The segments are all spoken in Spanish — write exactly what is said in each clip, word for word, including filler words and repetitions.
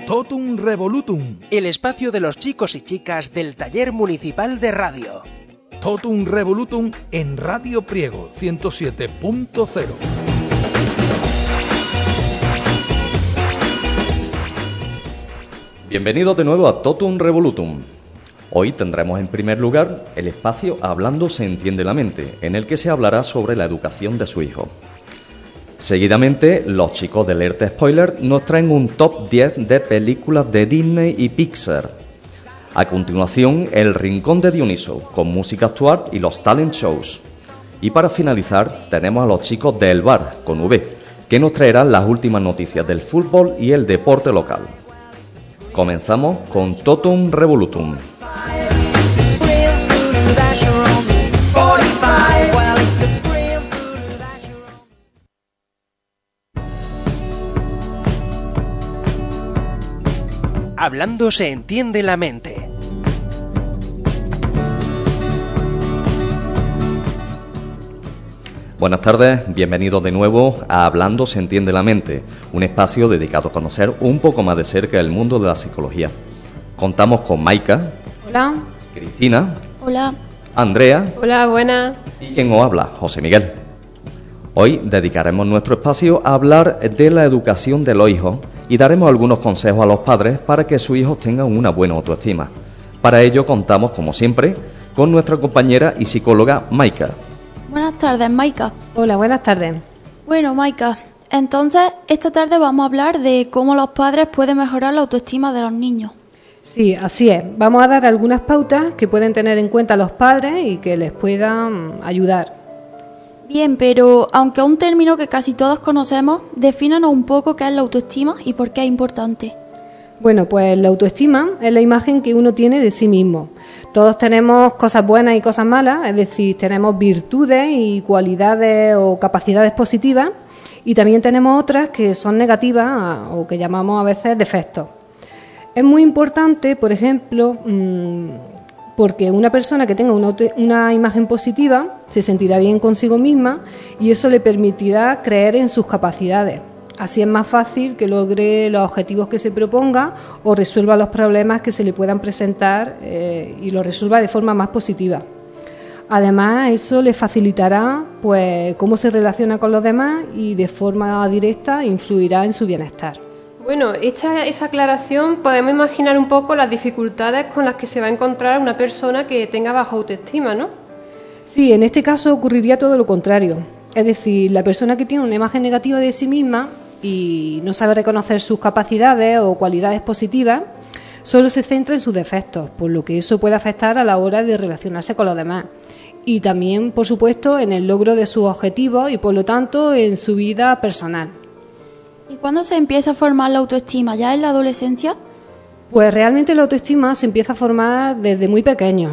Totum Revolutum, el espacio de los chicos y chicas del Taller Municipal de Radio. Totum Revolutum en Radio Priego ciento siete punto cero. Bienvenidos de nuevo a Totum Revolutum. Hoy tendremos en primer lugar el espacio Hablando se entiende la mente, en el que se hablará sobre la educación de su hijo. Seguidamente, los chicos de Alerta Spoiler nos traen un top diez de películas de Disney y Pixar. A continuación, El Rincón de Dioniso, con música actual y los talent shows. Y para finalizar, tenemos a los chicos de El Bar, con V, que nos traerán las últimas noticias del fútbol y el deporte local. Comenzamos con Totum Revolutum. Hablando se entiende la mente. Buenas tardes, bienvenidos de nuevo a Hablando se entiende la mente, un espacio dedicado a conocer un poco más de cerca el mundo de la psicología. Contamos con Maika. Hola. Cristina. Hola. Andrea. Hola, buenas. Y quien os habla, José Miguel. Hoy dedicaremos nuestro espacio a hablar de la educación de los hijos y daremos algunos consejos a los padres para que sus hijos tengan una buena autoestima. Para ello contamos, como siempre, con nuestra compañera y psicóloga Maika. Buenas tardes, Maika. Hola, buenas tardes. Bueno, Maika, entonces esta tarde vamos a hablar de cómo los padres pueden mejorar la autoestima de los niños. Sí, así es. Vamos a dar algunas pautas que pueden tener en cuenta los padres y que les puedan ayudar. Bien, pero aunque es un término que casi todos conocemos, defínanos un poco qué es la autoestima y por qué es importante. Bueno, pues la autoestima es la imagen que uno tiene de sí mismo. Todos tenemos cosas buenas y cosas malas, es decir, tenemos virtudes y cualidades o capacidades positivas y también tenemos otras que son negativas o que llamamos a veces defectos. Es muy importante, por ejemplo, mmm, porque una persona que tenga una, auto, una imagen positiva se sentirá bien consigo misma y eso le permitirá creer en sus capacidades. Así es más fácil que logre los objetivos que se proponga o resuelva los problemas que se le puedan presentar eh, y los resuelva de forma más positiva. Además, eso le facilitará pues cómo se relaciona con los demás y de forma directa influirá en su bienestar. Bueno, hecha esa aclaración, podemos imaginar un poco las dificultades con las que se va a encontrar una persona que tenga baja autoestima, ¿no? Sí, en este caso ocurriría todo lo contrario. Es decir, la persona que tiene una imagen negativa de sí misma y no sabe reconocer sus capacidades o cualidades positivas, solo se centra en sus defectos, por lo que eso puede afectar a la hora de relacionarse con los demás. Y también, por supuesto, en el logro de sus objetivos y, por lo tanto, en su vida personal. ¿Y cuándo se empieza a formar la autoestima? ¿Ya en la adolescencia? Pues realmente la autoestima se empieza a formar desde muy pequeños.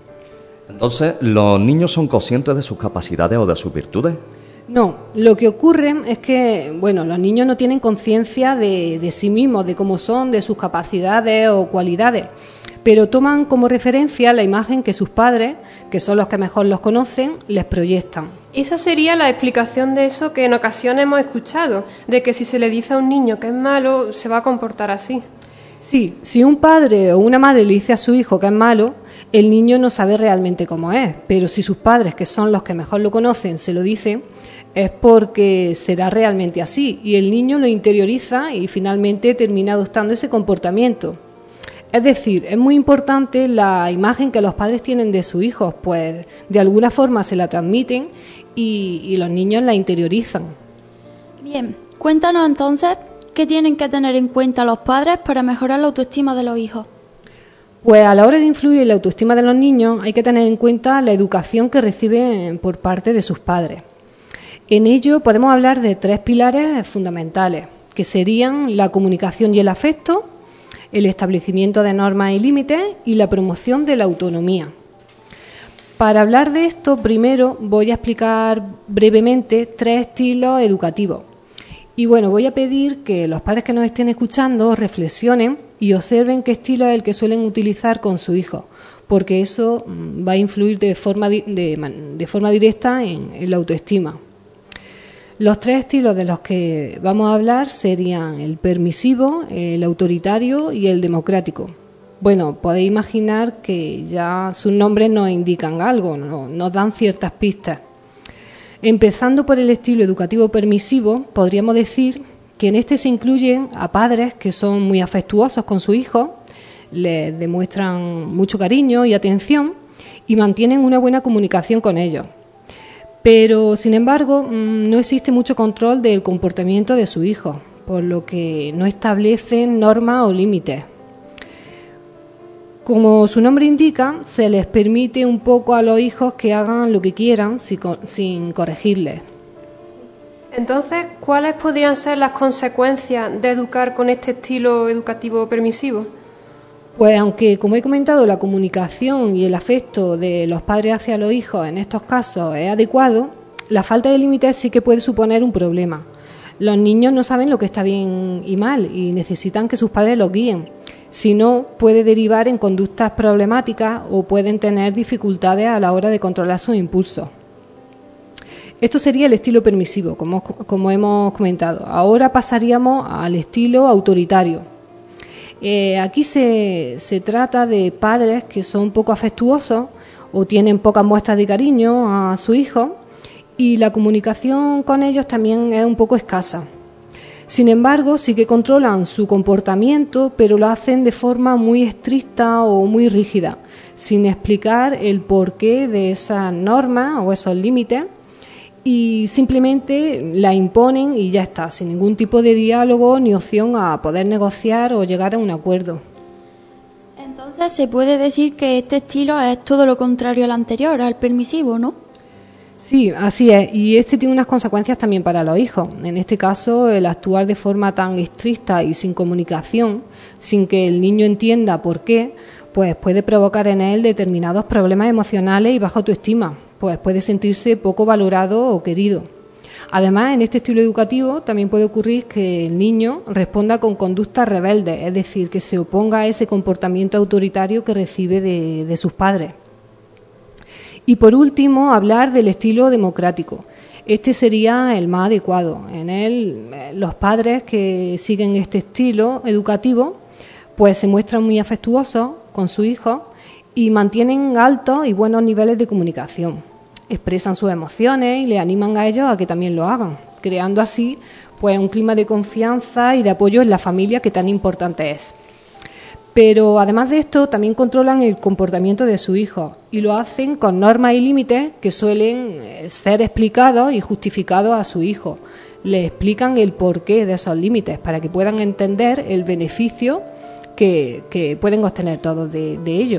Entonces, ¿los niños son conscientes de sus capacidades o de sus virtudes? No, lo que ocurre es que, bueno, los niños no tienen conciencia de, de sí mismos, de cómo son, de sus capacidades o cualidades, pero toman como referencia la imagen que sus padres, que son los que mejor los conocen, les proyectan. Esa sería la explicación de eso que en ocasiones hemos escuchado, de que si se le dice a un niño que es malo, se va a comportar así. Sí, si un padre o una madre le dice a su hijo que es malo, el niño no sabe realmente cómo es, pero si sus padres, que son los que mejor lo conocen, se lo dicen, es porque será realmente así y el niño lo interioriza y finalmente termina adoptando ese comportamiento. Es decir, es muy importante la imagen que los padres tienen de sus hijos, pues de alguna forma se la transmiten y, y los niños la interiorizan. Bien, cuéntanos entonces qué tienen que tener en cuenta los padres para mejorar la autoestima de los hijos. Pues a la hora de influir en la autoestima de los niños hay que tener en cuenta la educación que reciben por parte de sus padres. En ello podemos hablar de tres pilares fundamentales, que serían la comunicación y el afecto, el establecimiento de normas y límites y la promoción de la autonomía. Para hablar de esto, primero voy a explicar brevemente tres estilos educativos. Y bueno, voy a pedir que los padres que nos estén escuchando reflexionen y observen qué estilo es el que suelen utilizar con su hijo, porque eso va a influir de forma, de, de forma directa en, en la autoestima. Los tres estilos de los que vamos a hablar serían el permisivo, el autoritario y el democrático. Bueno, podéis imaginar que ya sus nombres nos indican algo, ¿no? Nos dan ciertas pistas. Empezando por el estilo educativo permisivo, podríamos decir que en este se incluyen a padres que son muy afectuosos con su hijo, les demuestran mucho cariño y atención y mantienen una buena comunicación con ellos. Pero, sin embargo, no existe mucho control del comportamiento de su hijo, por lo que no establecen normas o límites. Como su nombre indica, se les permite un poco a los hijos que hagan lo que quieran sin corregirles. Entonces, ¿cuáles podrían ser las consecuencias de educar con este estilo educativo permisivo? Pues aunque, como he comentado, la comunicación y el afecto de los padres hacia los hijos en estos casos es adecuado, la falta de límites sí que puede suponer un problema. Los niños no saben lo que está bien y mal y necesitan que sus padres los guíen. Si no, puede derivar en conductas problemáticas o pueden tener dificultades a la hora de controlar sus impulsos. Esto sería el estilo permisivo, como, como hemos comentado. Ahora pasaríamos al estilo autoritario. Eh, aquí se, se trata de padres que son poco afectuosos o tienen pocas muestras de cariño a su hijo y la comunicación con ellos también es un poco escasa. Sin embargo, sí que controlan su comportamiento, pero lo hacen de forma muy estricta o muy rígida, sin explicar el porqué de esas normas o esos límites, y simplemente la imponen y ya está, sin ningún tipo de diálogo ni opción a poder negociar o llegar a un acuerdo. Entonces se puede decir que este estilo es todo lo contrario al anterior, al permisivo, ¿no? Sí, así es, y este tiene unas consecuencias también para los hijos. En este caso, el actuar de forma tan estricta y sin comunicación, sin que el niño entienda por qué, pues puede provocar en él determinados problemas emocionales y baja autoestima, pues puede sentirse poco valorado o querido. Además, en este estilo educativo también puede ocurrir que el niño responda con conductas rebeldes, es decir, que se oponga a ese comportamiento autoritario que recibe de, de sus padres. Y por último, hablar del estilo democrático. Este sería el más adecuado. En él, los padres que siguen este estilo educativo, pues se muestran muy afectuosos con su hijo y mantienen altos y buenos niveles de comunicación. Expresan sus emociones y le animan a ellos a que también lo hagan, creando así pues un clima de confianza y de apoyo en la familia que tan importante es. Pero además de esto, también controlan el comportamiento de su hijo y lo hacen con normas y límites que suelen ser explicados y justificados a su hijo. Le explican el porqué de esos límites para que puedan entender el beneficio que, que pueden obtener todos de, de ello.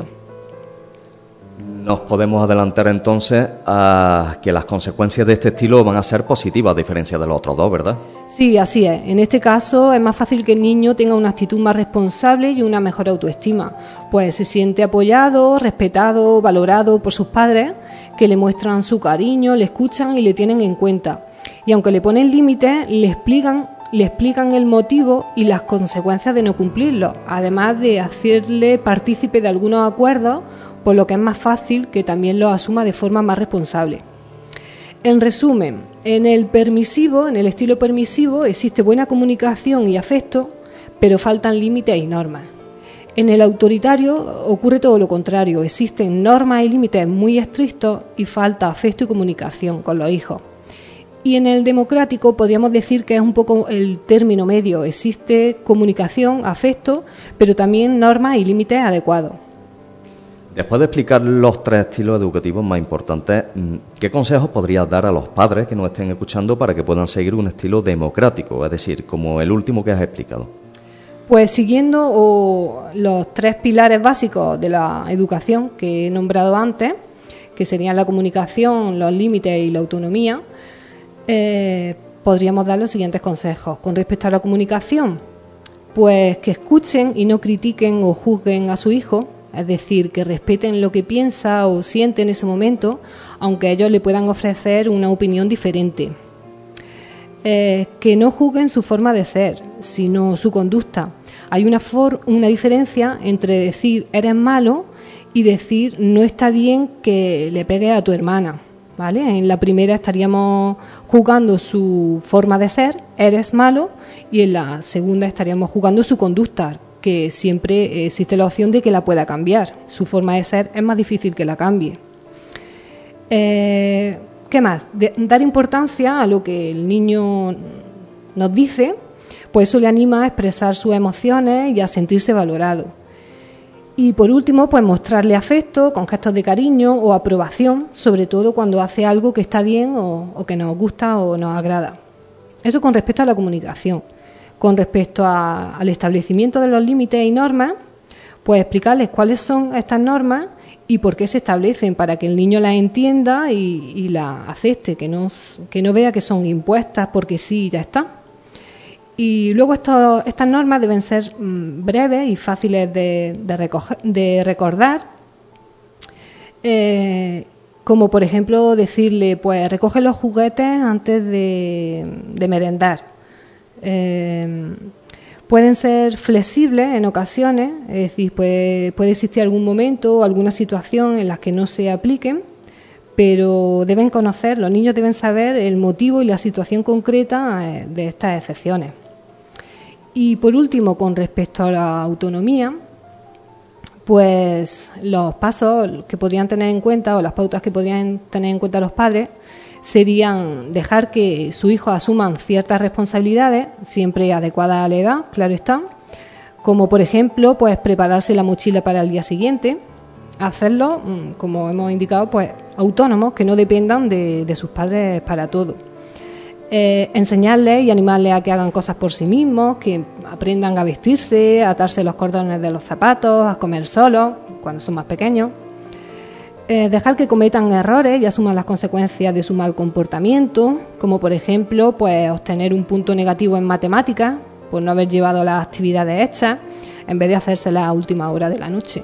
Nos podemos adelantar entonces a que las consecuencias de este estilo van a ser positivas a diferencia de los otros dos, ¿verdad? Sí, así es. En este caso es más fácil que el niño tenga una actitud más responsable y una mejor autoestima, pues se siente apoyado, respetado, valorado por sus padres, que le muestran su cariño, le escuchan y le tienen en cuenta. Y aunque le ponen límites, le explican, le explican el motivo y las consecuencias de no cumplirlo, además de hacerle partícipe de algunos acuerdos, por lo que es más fácil que también lo asuma de forma más responsable. En resumen, en el permisivo, en el estilo permisivo, existe buena comunicación y afecto, pero faltan límites y normas. En el autoritario ocurre todo lo contrario, existen normas y límites muy estrictos y falta afecto y comunicación con los hijos. Y en el democrático podríamos decir que es un poco el término medio, existe comunicación, afecto, pero también normas y límites adecuados. Después de explicar los tres estilos educativos más importantes, ¿qué consejos podrías dar a los padres que nos estén escuchando para que puedan seguir un estilo democrático, es decir, como el último que has explicado? Pues siguiendo oh, los tres pilares básicos de la educación que he nombrado antes, que serían la comunicación, los límites y la autonomía, eh, podríamos dar los siguientes consejos. Con respecto a la comunicación, pues que escuchen y no critiquen o juzguen a su hijo, es decir, que respeten lo que piensa o siente en ese momento, aunque ellos le puedan ofrecer una opinión diferente. Eh, que no juzguen su forma de ser, sino su conducta. Hay una, for- una diferencia entre decir eres malo y decir no está bien que le pegues a tu hermana. ¿vale? En la primera estaríamos jugando su forma de ser, eres malo, y en la segunda estaríamos jugando su conducta, que siempre existe la opción de que la pueda cambiar. Su forma de ser es más difícil que la cambie. Eh, ¿Qué más? De, dar importancia a lo que el niño nos dice, pues eso le anima a expresar sus emociones y a sentirse valorado. Y por último, pues mostrarle afecto con gestos de cariño o aprobación, sobre todo cuando hace algo que está bien o, o que nos gusta o nos agrada. Eso con respecto a la comunicación. Con respecto a, al establecimiento de los límites y normas, pues explicarles cuáles son estas normas y por qué se establecen, para que el niño las entienda y, y las acepte, que no, que no vea que son impuestas porque sí, ya está. Y luego esto, estas normas deben ser mmm, breves y fáciles de, de, recoger, de recordar, eh, como por ejemplo decirle, pues recoge los juguetes antes de, de merendar. Eh, pueden ser flexibles en ocasiones, es decir, puede, puede existir algún momento o alguna situación en la que no se apliquen, pero deben conocer, los niños deben saber el motivo y la situación concreta de estas excepciones. Y por último, con respecto a la autonomía, pues los pasos que podrían tener en cuenta o las pautas que podrían tener en cuenta los padres serían dejar que su hijo asuman ciertas responsabilidades, siempre adecuadas a la edad, claro está, como por ejemplo, pues prepararse la mochila para el día siguiente, hacerlo, como hemos indicado, pues autónomos, que no dependan de, de sus padres para todo. Eh, enseñarles y animarles a que hagan cosas por sí mismos, que aprendan a vestirse, a atarse los cordones de los zapatos, a comer solos cuando son más pequeños. Eh, dejar que cometan errores y asuman las consecuencias de su mal comportamiento, como por ejemplo, pues obtener un punto negativo en matemáticas por no haber llevado las actividades hechas en vez de hacérselas a última hora de la noche.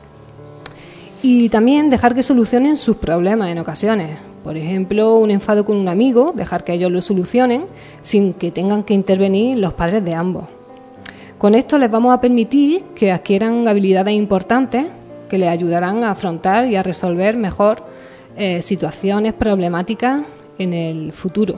Y también dejar que solucionen sus problemas en ocasiones. Por ejemplo, un enfado con un amigo, dejar que ellos lo solucionen sin que tengan que intervenir los padres de ambos. Con esto les vamos a permitir que adquieran habilidades importantes que les ayudarán a afrontar y a resolver mejor eh, situaciones problemáticas en el futuro.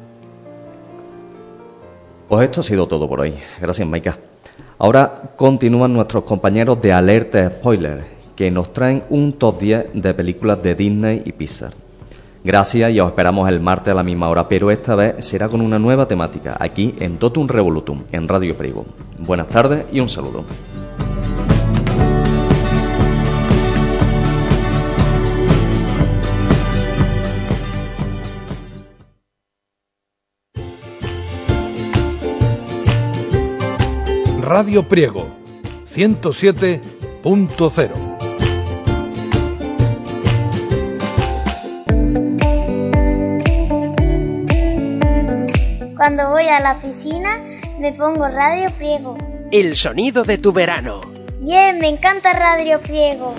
Pues esto ha sido todo por hoy. Gracias, Maika. Ahora continúan nuestros compañeros de Alerta Spoiler, que nos traen un top diez de películas de Disney y Pixar. Gracias y os esperamos el martes a la misma hora, pero esta vez será con una nueva temática, aquí en Totum Revolutum, en Radio Priego. Buenas tardes y un saludo. Radio Priego, ciento siete punto cero. Cuando voy a la piscina me pongo Radio Priego. El sonido de tu verano. Bien, me encanta Radio Priego.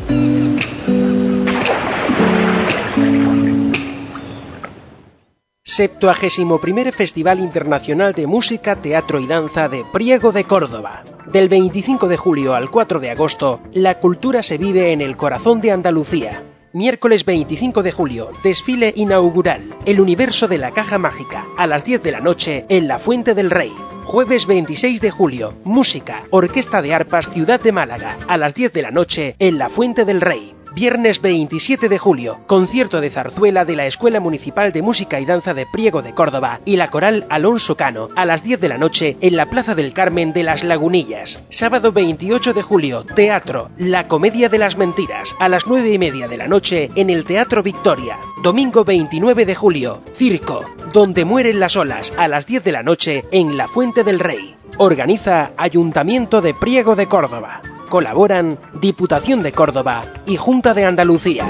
septuagésimo primer Festival Internacional de Música, Teatro y Danza de Priego de Córdoba. Del veinticinco de julio al cuatro de agosto, la cultura se vive en el corazón de Andalucía. Miércoles veinticinco de julio, desfile inaugural, El universo de la caja mágica, a las diez de la noche en la Fuente del Rey. Jueves veintiséis de julio, música, Orquesta de Arpas Ciudad de Málaga, a las diez de la noche en la Fuente del Rey. Viernes veintisiete de julio, concierto de zarzuela de la Escuela Municipal de Música y Danza de Priego de Córdoba y la Coral Alonso Cano, a las diez de la noche en la Plaza del Carmen de las Lagunillas. Sábado veintiocho de julio, teatro, La Comedia de las Mentiras, a las nueve y media de la noche en el Teatro Victoria. Domingo veintinueve de julio, circo, Donde mueren las olas, a las diez de la noche en la Fuente del Rey. Organiza Ayuntamiento de Priego de Córdoba. Colaboran Diputación de Córdoba y Junta de Andalucía.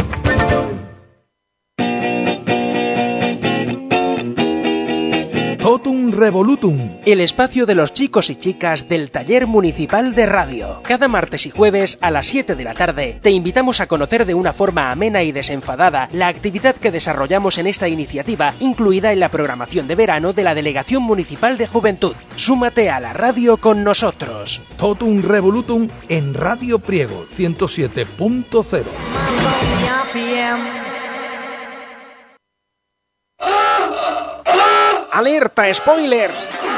Totum Revolutum, el espacio de los chicos y chicas del Taller Municipal de Radio. Cada martes y jueves a las siete de la tarde te invitamos a conocer de una forma amena y desenfadada la actividad que desarrollamos en esta iniciativa, incluida en la programación de verano de la Delegación Municipal de Juventud. Súmate a la radio con nosotros. Totum Revolutum en Radio Priego ciento siete punto cero. Alerta Spoiler.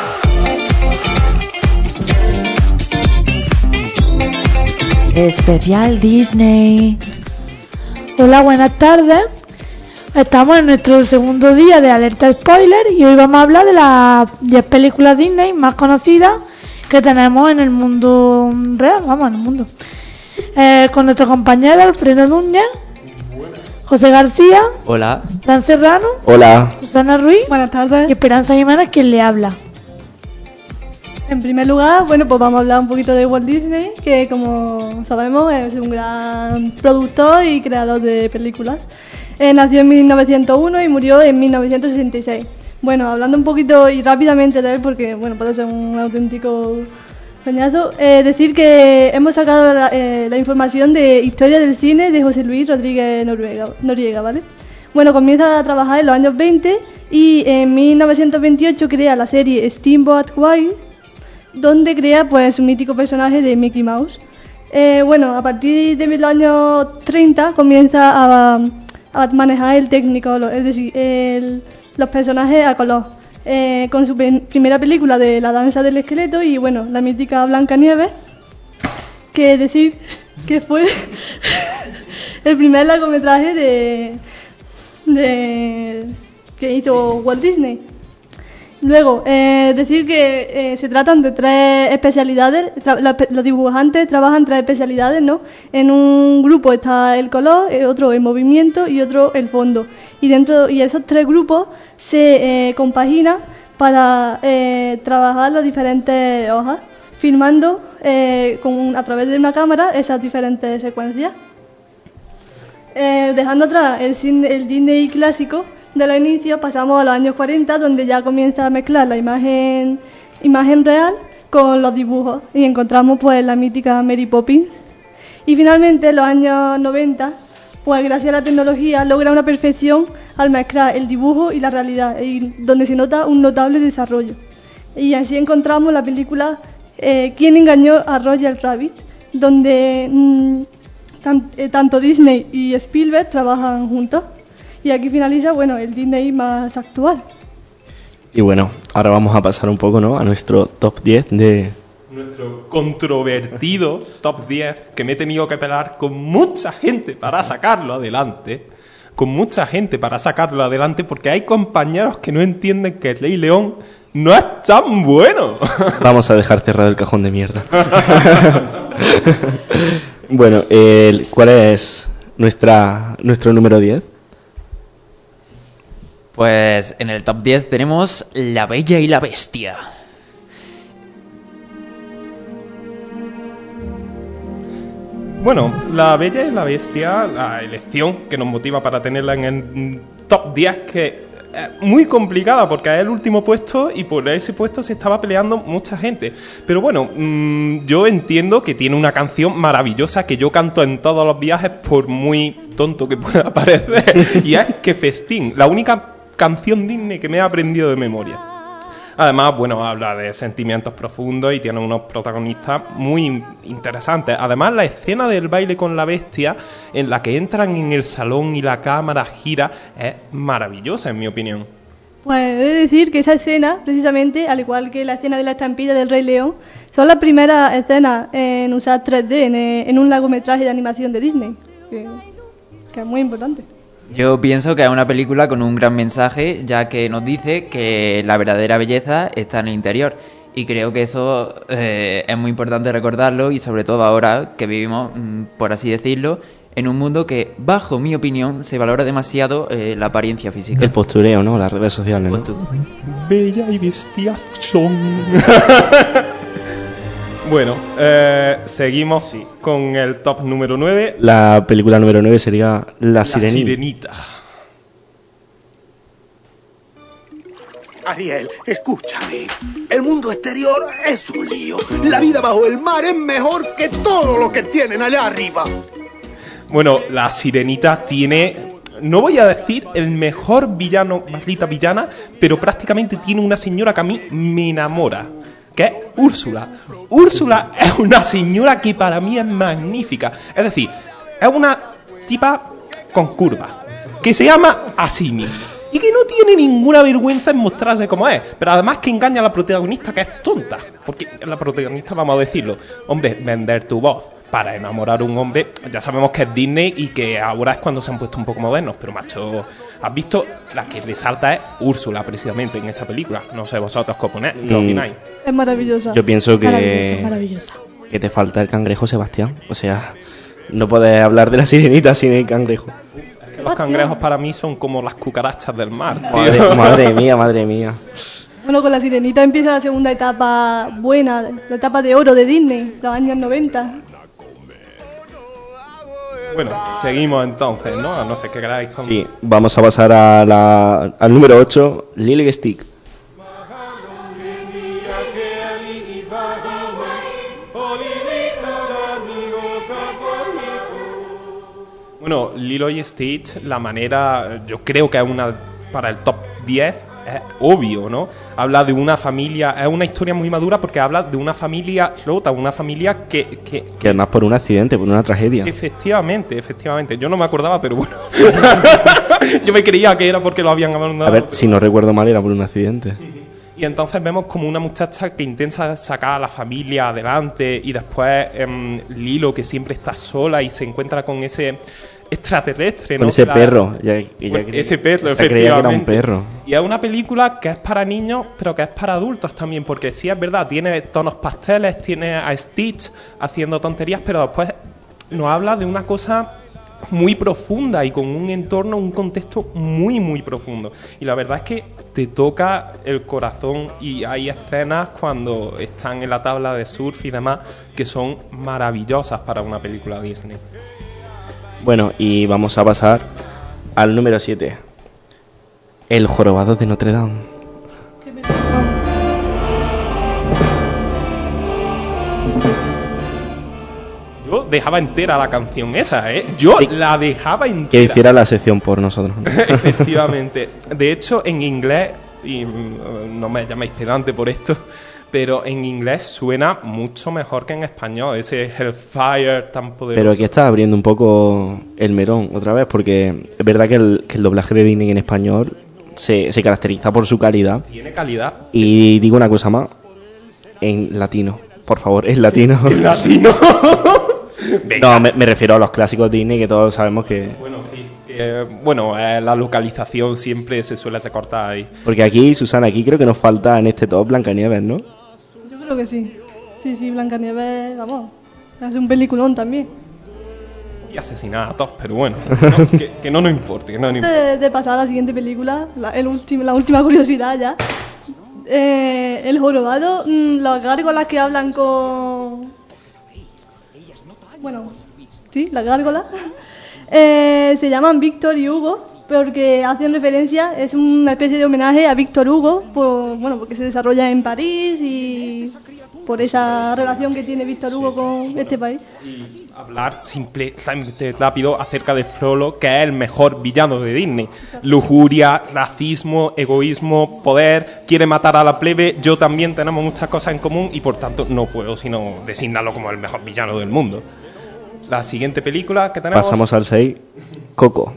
Especial Disney. Hola, buenas tardes. Estamos en nuestro segundo día de Alerta Spoiler y hoy vamos a hablar de las diez películas Disney más conocidas que tenemos en el mundo real, vamos, en el mundo. Eh, con nuestro compañero Alfredo Núñez, José García. Hola. Dan Serrano. Hola. Susana Ruiz. Buenas tardes. Y Esperanza Jiménez, quien le habla. En primer lugar, bueno, pues vamos a hablar un poquito de Walt Disney, que como sabemos es un gran productor y creador de películas. Eh, nació en mil novecientos uno y murió en mil novecientos sesenta y seis. Bueno, hablando un poquito y rápidamente de él, porque bueno, puede ser un auténtico peñazo, eh, decir que hemos sacado la, eh, la información de Historia del Cine de José Luis Rodríguez Noriega, Noriega, ¿vale? Bueno, comienza a trabajar en los años veinte y en mil novecientos veintiocho crea la serie Steamboat Willie, donde crea pues un mítico personaje de Mickey Mouse. Eh, bueno, a partir de los años treinta comienza a, a manejar el Technicolor, es decir, el, los personajes a color, eh, con su pen, primera película de La danza del esqueleto y bueno, la mítica Blancanieves, que decir que fue el primer largometraje de, de que hizo Walt Disney. Luego, eh, decir que eh, se tratan de tres especialidades, tra- la, los dibujantes trabajan tres especialidades, ¿no? En un grupo está el color, el otro el movimiento y otro el fondo. Y dentro y esos tres grupos se eh, compaginan para eh, trabajar las diferentes hojas, filmando eh, con, a través de una cámara esas diferentes secuencias. Eh, dejando atrás el, cine, el Disney clásico de los inicios, pasamos a los años cuarenta, donde ya comienza a mezclar la imagen imagen real con los dibujos y encontramos pues la mítica Mary Poppins. Y finalmente en los años noventa, pues gracias a la tecnología logra una perfección al mezclar el dibujo y la realidad, y donde se nota un notable desarrollo. Y así encontramos la película eh, ¿Quién engañó a Roger Rabbit?, donde mmm, tan, eh, tanto Disney y Spielberg trabajan juntos. Y aquí finaliza, bueno, el Disney más actual. Y bueno, ahora vamos a pasar un poco, ¿no?, a nuestro top diez de... Nuestro controvertido top diez, que me he tenido que pelar con mucha gente para sacarlo adelante. Con mucha gente para sacarlo adelante, porque hay compañeros que no entienden que el Rey León no es tan bueno. Vamos a dejar cerrado el cajón de mierda. Bueno, eh, ¿cuál es nuestra nuestro número diez? Pues en el top diez tenemos La Bella y la Bestia. Bueno, La Bella y la Bestia, la elección que nos motiva para tenerla en el top diez, que es muy complicada porque es el último puesto y por ese puesto se estaba peleando mucha gente. Pero bueno, mmm, yo entiendo que tiene una canción maravillosa que yo canto en todos los viajes, por muy tonto que pueda parecer, y es Que Festín, la única canción Disney que me he aprendido de memoria. Además, bueno, habla de sentimientos profundos y tiene unos protagonistas muy interesantes. Además, la escena del baile con la bestia, en la que entran en el salón y la cámara gira, es maravillosa, en mi opinión. Pues he de decir que esa escena, precisamente, al igual que la escena de la estampida del Rey León, son las primeras escenas en usar tres D en, en un largometraje de animación de Disney, que, que es muy importante. Yo pienso que es una película con un gran mensaje, ya que nos dice que la verdadera belleza está en el interior. Y creo que eso eh, es muy importante recordarlo, y sobre todo ahora que vivimos, por así decirlo, en un mundo que, bajo mi opinión, se valora demasiado eh, la apariencia física. El postureo, ¿no? Las redes sociales, ¿no? Postu- Bella y bestia son. Bueno, eh, seguimos sí. con el top número nueve. La película número nueve sería La, La Sirenita. Sirenita. Ariel, escúchame. El mundo exterior es un lío. La vida bajo el mar es mejor que todo lo que tienen allá arriba. Bueno, La Sirenita tiene, no voy a decir el mejor villano, maldita villana, pero prácticamente tiene una señora que a mí me enamora, que es Úrsula. Úrsula es una señora que para mí es magnífica. Es decir, es una tipa con curva, que se llama Asimi. y que no tiene ninguna vergüenza en mostrarse como es, pero además que engaña a la protagonista, que es tonta, porque la protagonista, vamos a decirlo, hombre, vender tu voz para enamorar a un hombre, ya sabemos que es Disney y que ahora es cuando se han puesto un poco modernos, pero macho, has visto, la que resalta es Úrsula precisamente en esa película, no sé vosotros qué opináis, ¿qué opináis? Es maravillosa. Yo pienso que, Maravillosa, maravillosa. que te falta el cangrejo, Sebastián, o sea, no puedes hablar de la sirenita sin el cangrejo. Es que los cangrejos para mí son como las cucarachas del mar, tío. Madre, madre mía, madre mía. Bueno, con la Sirenita empieza la segunda etapa buena, la etapa de oro de Disney, los años noventa. Bueno, seguimos entonces, ¿no? A no ser que queráis con... Sí, vamos a pasar a la, al número ocho, Lilo y Stick. Bueno, Lilo y Stitch, la manera, yo creo que es una, para el top diez, es obvio, ¿no? Habla de una familia, es una historia muy madura porque habla de una familia rota, una familia que... Que, que además por un accidente, por una tragedia. Efectivamente, efectivamente. Yo no me acordaba, pero bueno. Yo me creía que era porque lo habían abandonado. A ver, pero... si no recuerdo mal, era por un accidente. Y entonces vemos como una muchacha que intenta sacar a la familia adelante y después eh, Lilo, que siempre está sola y se encuentra con ese... extraterrestre, con ¿no? ese la, perro ella, ella cree, ese perro, efectivamente creía que era un perro. Y es una película que es para niños pero que es para adultos también, porque sí es verdad, tiene tonos pasteles, tiene a Stitch haciendo tonterías, pero después nos habla de una cosa muy profunda y con un entorno, un contexto muy muy profundo, y la verdad es que te toca el corazón, y hay escenas cuando están en la tabla de surf y demás que son maravillosas para una película Disney. Bueno, y vamos a pasar al número siete. El jorobado de Notre Dame. Yo dejaba entera la canción esa, ¿eh? Yo sí, la dejaba entera. Que hiciera la sección por nosotros. Efectivamente. De hecho, en inglés, y no me llaméis pedante por esto, pero en inglés suena mucho mejor que en español, ese Hellfire tan poderoso. Pero aquí está abriendo un poco el melón otra vez, porque es verdad que el, que el doblaje de Disney en español se, se caracteriza por su calidad. Tiene calidad. Y digo una cosa más, en latino, por favor, en latino. ¿En latino? No, me, me refiero a los clásicos Disney que todos sabemos que... Bueno, sí. Eh, bueno, eh, la localización siempre se suele recortar ahí. Porque aquí, Susana, aquí creo que nos falta en este top Blancanieves, ¿no? Yo creo que sí. Sí, sí, Blancanieves, vamos, hace un peliculón también. Y asesinar a todos, pero bueno, no, que, que no nos importe, que no nos importe. De, de pasar a la siguiente película, la, el ultim, la última curiosidad ya. Eh, el jorobado, mmm, las gárgolas que hablan con... Bueno, sí, las gárgolas. Eh, se llaman Víctor y Hugo porque hacen referencia, es una especie de homenaje a Víctor Hugo, por, bueno, porque se desarrolla en París y por esa relación que tiene Víctor Hugo con este país. Y hablar simple, rápido acerca de Frollo, que es el mejor villano de Disney. Lujuria, racismo, egoísmo, poder, quiere matar a la plebe. Yo también, tenemos muchas cosas en común y por tanto no puedo sino designarlo como el mejor villano del mundo. La siguiente película que tenemos... Pasamos al seis, Coco.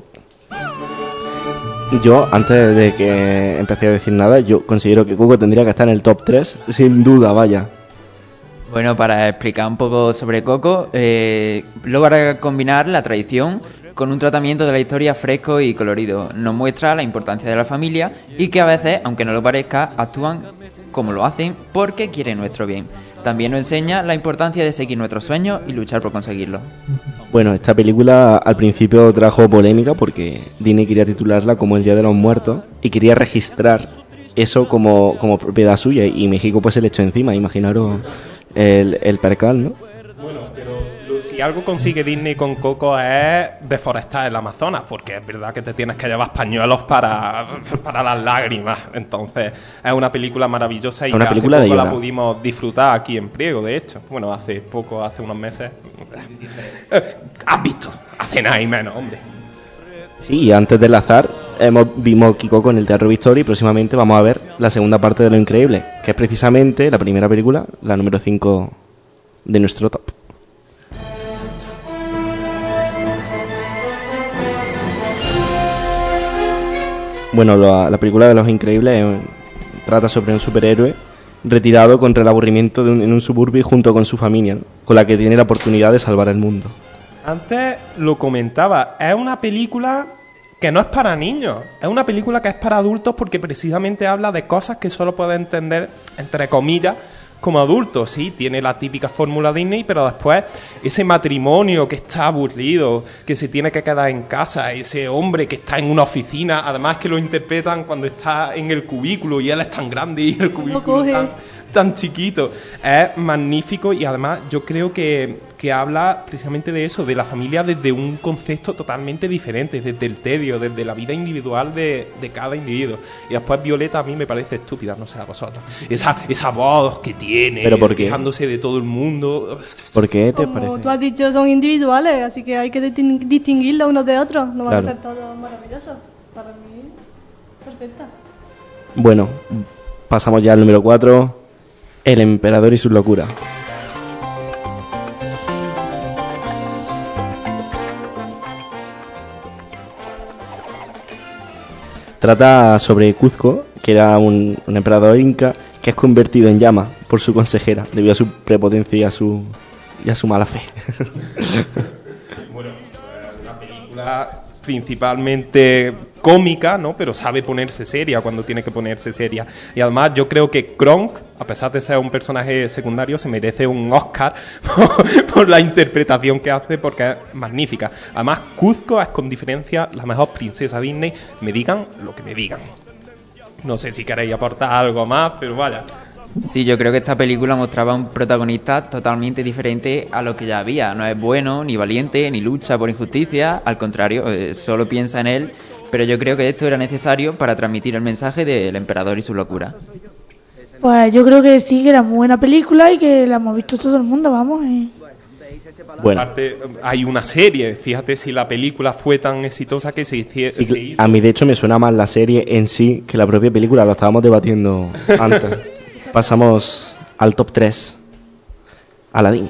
Yo, antes de que empecé a decir nada, yo considero que Coco tendría que estar en el top tres, sin duda, vaya. Bueno, para explicar un poco sobre Coco, eh, logra combinar la tradición con un tratamiento de la historia fresco y colorido. Nos muestra la importancia de la familia y que a veces, aunque no lo parezca, actúan como lo hacen porque quieren nuestro bien. También nos enseña la importancia de seguir nuestros sueños y luchar por conseguirlos. Bueno, esta película al principio trajo polémica porque Disney quería titularla como El Día de los Muertos y quería registrar eso como, como propiedad suya, y México pues se le echó encima, imaginaros el, el percal, ¿no? Bueno, pero si algo consigue Disney con Coco es deforestar el Amazonas, porque es verdad que te tienes que llevar pañuelos para, para las lágrimas. Entonces es una película maravillosa y una que película hace poco de la pudimos disfrutar aquí en Priego, de hecho. Bueno, hace poco, hace unos meses. ¿Has visto? Hace nada y menos, hombre. Sí, y antes del azar hemos, vimos Kiko en el Teatro Victoria y próximamente vamos a ver la segunda parte de Lo Increíble, que es precisamente la primera película, la número cinco de nuestro top. Bueno, la, la película de Los Increíbles eh, trata sobre un superhéroe retirado contra el aburrimiento de un, en un suburbio junto con su familia, ¿no? Con la que tiene la oportunidad de salvar el mundo. Antes lo comentaba, es una película que no es para niños, es una película que es para adultos porque precisamente habla de cosas que solo puedes entender, entre comillas, como adultos. Sí, tiene la típica fórmula Disney, pero después ese matrimonio que está aburrido, que se tiene que quedar en casa, ese hombre que está en una oficina, además que lo interpretan cuando está en el cubículo y él es tan grande y el cubículo tan, tan chiquito, es magnífico. Y además yo creo que, que habla precisamente de eso, de la familia desde un concepto totalmente diferente, desde el tedio, desde la vida individual de, de cada individuo. Y después Violeta a mí me parece estúpida, no sé a vosotros, esa, esa voz que tiene, ¿pero por qué? quejándose de todo el mundo. ¿Por qué te Como parece? tú has dicho, son individuales, así que hay que distin- distinguirlos unos de otros, no van Claro. a ser todos maravillosos. Para mí, perfecta. Bueno, pasamos ya al número cuatro, El emperador y sus locuras. Trata sobre Cuzco, que era un, un emperador inca que es convertido en llama por su consejera debido a su prepotencia y a su, y a su mala fe. Bueno, una película principalmente cómica, ¿no? Pero sabe ponerse seria cuando tiene que ponerse seria. Y además yo creo que Kronk, a pesar de ser un personaje secundario, se merece un Oscar por, por la interpretación que hace, porque es magnífica. Además, Cuzco es con diferencia la mejor princesa Disney, me digan lo que me digan. No sé si queréis aportar algo más, pero vaya. Sí, yo creo que esta película mostraba un protagonista totalmente diferente a lo que ya había. No es bueno, ni valiente, ni lucha por injusticia. Al contrario, eh, solo piensa en él. Pero yo creo que esto era necesario para transmitir el mensaje del emperador y su locura. Pues yo creo que sí, que era muy buena película y que la hemos visto todo el mundo, vamos. Y... Bueno. Aparte, hay una serie. Fíjate si la película fue tan exitosa que se, hici- Sí, se hizo. a mí de hecho me suena más la serie en sí que la propia película, lo estábamos debatiendo antes. Pasamos al top tres, Aladdin.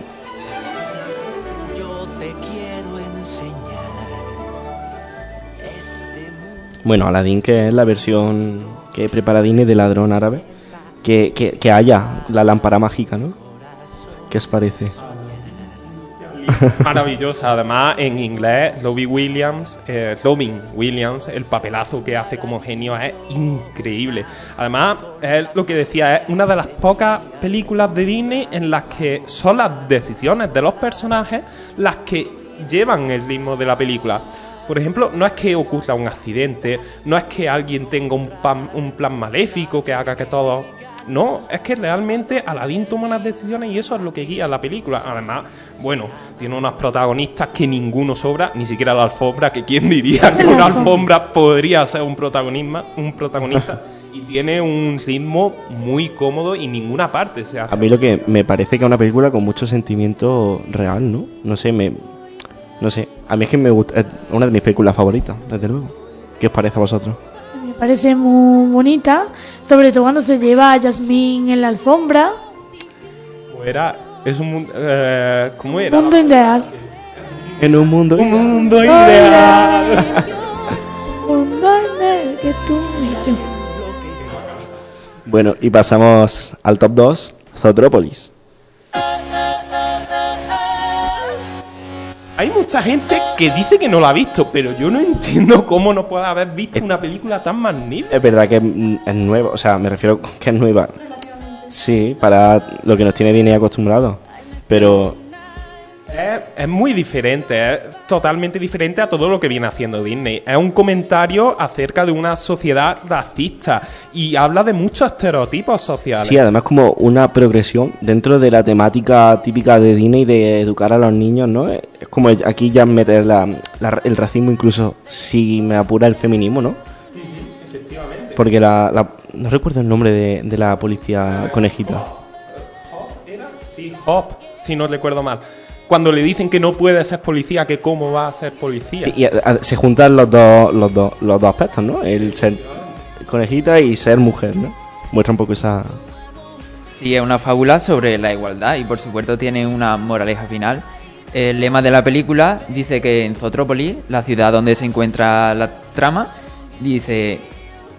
Bueno, Aladdin, que es la versión que prepara Disney de ladrón árabe, que, que, que haya la lámpara mágica, ¿no? ¿Qué os parece? Maravillosa, además en inglés, Robin Williams, eh, Robin Williams, el papelazo que hace como genio es increíble. Además, es lo que decía, es una de las pocas películas de Disney en las que son las decisiones de los personajes las que llevan el ritmo de la película. Por ejemplo, no es que ocurra un accidente, no es que alguien tenga un, pan, un plan maléfico que haga que todo... No, es que realmente Aladdin toma unas decisiones y eso es lo que guía la película. Además, bueno, tiene unos protagonistas que ninguno sobra, ni siquiera la alfombra, que quién diría que una alfombra podría ser un protagonista, un protagonista. Y tiene un ritmo muy cómodo y ninguna parte se hace. A mí lo que me parece que es una película con mucho sentimiento real, ¿no? No sé, me... No sé, a mí es que me gusta, es una de mis películas favoritas, desde luego. ¿Qué os parece a vosotros? Me parece muy bonita, sobre todo cuando se lleva a Jasmine en la alfombra. Era, es un mundo, eh, ¿cómo era? Mundo ideal. En un mundo Un mundo ideal. Mundo en el que tú me... Bueno, y pasamos al top dos, Zootrópolis. Hay mucha gente que dice que no la ha visto, pero yo no entiendo cómo no puede haber visto una película tan magnífica. Es verdad que mm, es nueva, o sea, me refiero que es nueva. Sí, para lo que nos tiene Disney acostumbrados. Pero Es, es muy diferente, es totalmente diferente a todo lo que viene haciendo Disney. Es un comentario acerca de una sociedad racista y habla de muchos estereotipos sociales. sí, además como una progresión dentro de la temática típica de Disney de educar a los niños, ¿no? Es como aquí ya meter la, la- el racismo, incluso si me apura el feminismo, ¿no? Efectivamente. Porque la, la- no recuerdo el nombre de, de la policía conejita. ¿Hop era? Sí, Hop, si no recuerdo mal. Cuando le dicen que no puede ser policía, que cómo va a ser policía. Sí, y a- a- se juntan los dos, los dos, los dos aspectos, ¿no? El ser conejita y ser mujer, ¿no? Muestra un poco esa... Sí, es una fábula sobre la igualdad y por supuesto tiene una moraleja final. El lema de la película dice que en Zootrópolis, la ciudad donde se encuentra la trama, dice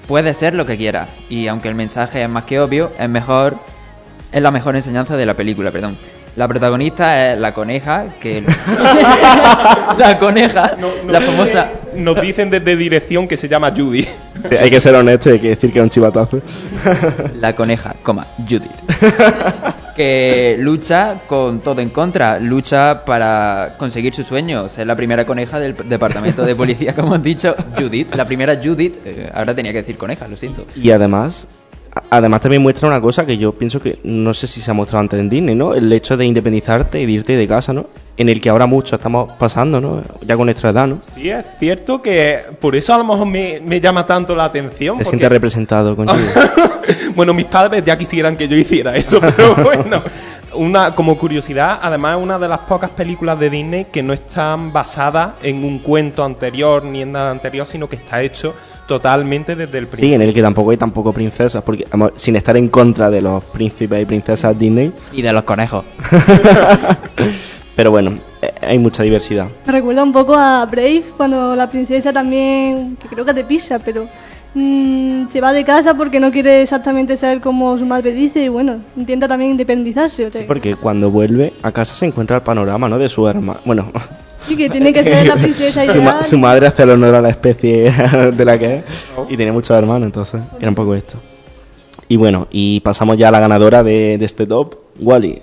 puedes ser lo que quieras. Y aunque el mensaje es más que obvio, es mejor, es la mejor enseñanza de la película, perdón. La protagonista es la coneja, que... la coneja, no, no, la famosa... Nos dicen desde dirección que se llama Judy. Sí, hay que ser honesto y hay que decir que es un chivatazo. La coneja, coma, Judith. Que lucha con todo en contra, lucha para conseguir sus sueños. Es la primera coneja del departamento de policía, como han dicho, Judith. La primera Judith, eh, ahora tenía que decir coneja, lo siento. Y además... Además también muestra una cosa que yo pienso que no sé si se ha mostrado antes en Disney, ¿no? El hecho de independizarte y de irte de casa, ¿no? En el que ahora mucho estamos pasando, ¿no? Ya con nuestra edad, ¿no? Sí, es cierto que por eso a lo mejor me, me llama tanto la atención. Te porque... sientes representado con Bueno, mis padres ya quisieran que yo hiciera eso, pero bueno. Una, como curiosidad, además es una de las pocas películas de Disney que no están basadas en un cuento anterior ni en nada anterior, sino que está hecho totalmente desde el principio. Sí, en el que tampoco hay tampoco princesas, porque vamos, sin estar en contra de los príncipes y princesas Disney. Y de los conejos. Pero bueno, eh, hay mucha diversidad. Me recuerda un poco a Brave, cuando la princesa también, que creo que es de Pisa, pero mmm, se va de casa porque no quiere exactamente ser como su madre dice y bueno, intenta también independizarse. O sea. Sí, porque cuando vuelve a casa se encuentra el panorama, ¿no? De su hermana. Bueno... Sí, que tiene que ser la princesa su, ideal. ma- su madre hace el honor a la especie de la que es y tiene muchos hermanos, entonces era un poco esto. Y bueno, y pasamos ya a la ganadora de, de este top, Wall-E.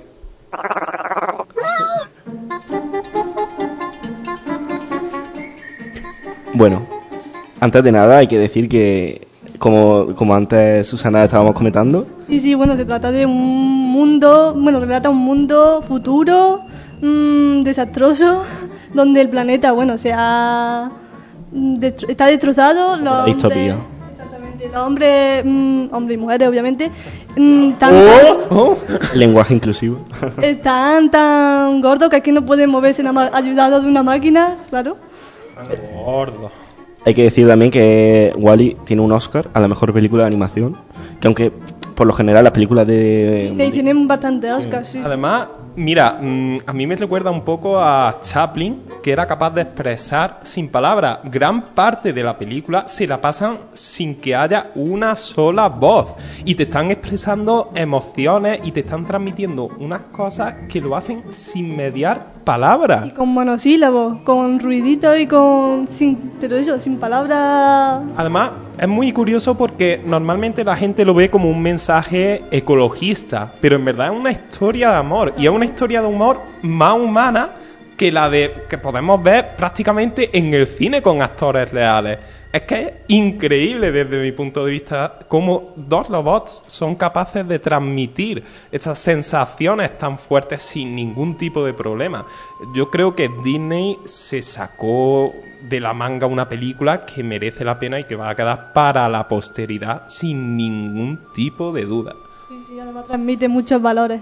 Bueno, antes de nada hay que decir que, como, como antes Susana estábamos comentando... Sí, sí, bueno, se trata de un mundo, bueno, relata un mundo futuro, mmm, desastroso, donde el planeta, bueno, se ha... Destro- está destrozado, los hombres, distopía. exactamente, los hombres, mmm, hombres y mujeres, obviamente, mmm, tan, Oh, oh. Lenguaje inclusivo. están tan gordos que aquí no pueden moverse nada más ayudados de una máquina, claro. Gordo. Hay que decir también que Wall-E tiene un Oscar a la mejor película de animación, que aunque por lo general las películas de... Y tienen bastante Oscar, sí. sí. Además, mira, mmm, a mí me recuerda un poco a Chaplin, que era capaz de expresar sin palabras. Gran parte de la película se la pasan sin que haya una sola voz. Y te están expresando emociones y te están transmitiendo unas cosas que lo hacen sin mediar palabras. Y con monosílabos, con ruiditos y con... sin, pero eso, sin palabras... Además, es muy curioso porque normalmente la gente lo ve como un mensaje ecologista, pero en verdad es una historia de amor. Y es una historia de humor más humana que la de que podemos ver prácticamente en el cine con actores reales. Es que es increíble desde mi punto de vista cómo dos robots son capaces de transmitir estas sensaciones tan fuertes sin ningún tipo de problema. Yo creo que Disney se sacó de la manga una película que merece la pena y que va a quedar para la posteridad sin ningún tipo de duda. Sí, sí, además transmite muchos valores.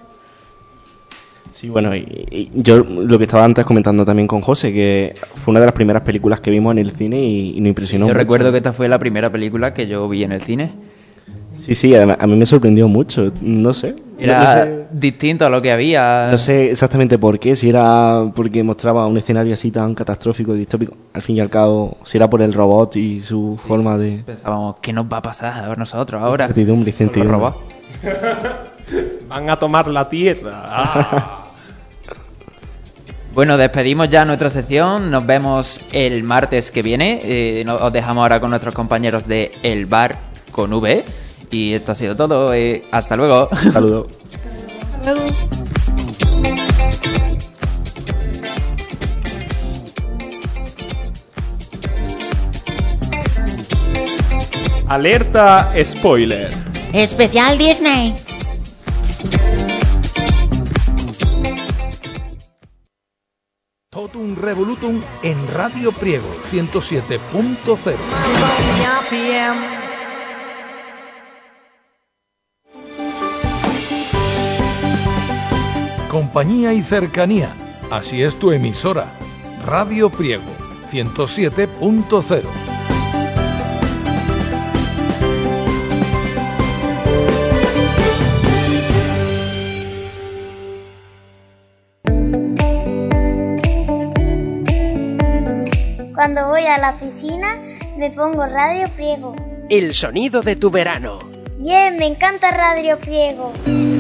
Sí, bueno, y, y yo lo que estaba antes comentando también con José, que fue una de las primeras películas que vimos en el cine y, y nos impresionó Sí, yo mucho. recuerdo que esta fue la primera película que yo vi en el cine. Sí, sí, además, a mí me sorprendió mucho, no sé. Era no sé, distinto a lo que había. no sé exactamente por qué, si era porque mostraba un escenario así tan catastrófico y distópico, al fin y al cabo, si era por el robot y su Sí, forma de... Pensábamos, ¿qué nos va a pasar a nosotros ahora? Incertidumbre, incertidumbre. Los robots. Van a tomar la tierra. Ah. Bueno, despedimos ya nuestra sección. Nos vemos el martes que viene. Eh, nos, os dejamos ahora con nuestros compañeros de El Bar con V. Y esto ha sido todo. Eh, hasta luego. Saludos. Hasta luego. Alerta spoiler. Especial Disney. Totum Revolutum en Radio Priego ciento siete punto cero. Compañía y cercanía. Así es tu emisora. Radio Priego ciento siete punto cero. Cuando voy a la piscina me pongo Radio Priego. el sonido de tu verano. Bien, me encanta Radio Priego.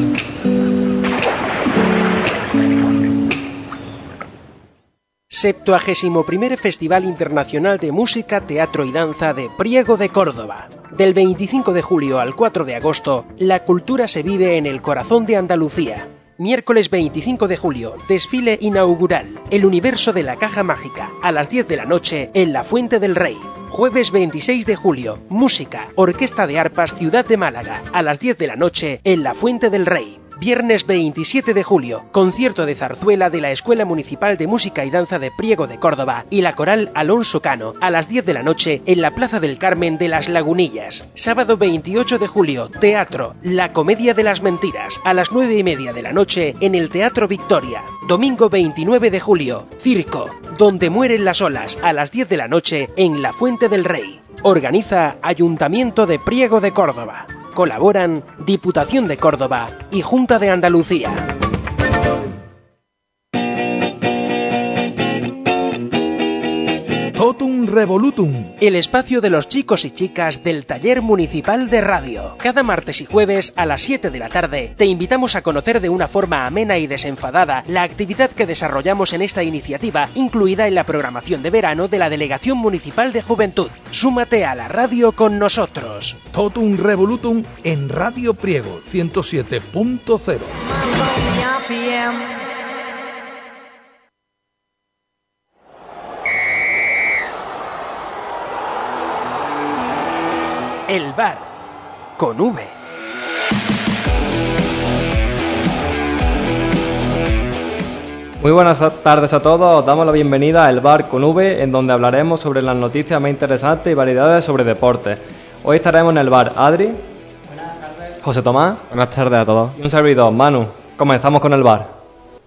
Septuagésimo primer Festival Internacional de Música, Teatro y Danza de Priego de Córdoba. Del veinticinco de julio al cuatro de agosto, la cultura se vive en el corazón de Andalucía. Miércoles veinticinco de julio, desfile inaugural, El universo de la caja mágica, a las diez de la noche en la Fuente del Rey. Jueves veintiséis de julio, música, Orquesta de Arpas Ciudad de Málaga, a las diez de la noche en la Fuente del Rey. Viernes veintisiete de julio, concierto de zarzuela de la Escuela Municipal de Música y Danza de Priego de Córdoba y la Coral Alonso Cano, a las diez de la noche en la Plaza del Carmen de las Lagunillas. Sábado veintiocho de julio, teatro, La Comedia de las Mentiras, a las nueve y media de la noche en el Teatro Victoria. Domingo veintinueve de julio, circo, Donde mueren las olas, a las diez de la noche en la Fuente del Rey. Organiza Ayuntamiento de Priego de Córdoba. Colaboran Diputación de Córdoba y Junta de Andalucía. Totum Revolutum, el espacio de los chicos y chicas del Taller Municipal de Radio. Cada martes y jueves a las siete de la tarde te invitamos a conocer de una forma amena y desenfadada la actividad que desarrollamos en esta iniciativa, incluida en la programación de verano de la Delegación Municipal de Juventud. Súmate a la radio con nosotros. Totum Revolutum en Radio Priego ciento siete punto cero. El bar, con V. Muy buenas tardes a todos, os damos la bienvenida a El Bar con V, en donde hablaremos sobre las noticias más interesantes y variedades sobre deportes. Hoy estaremos en el bar Adri. Buenas tardes. José Tomás. Buenas tardes a todos. Y un servidor, Manu. Comenzamos con el bar.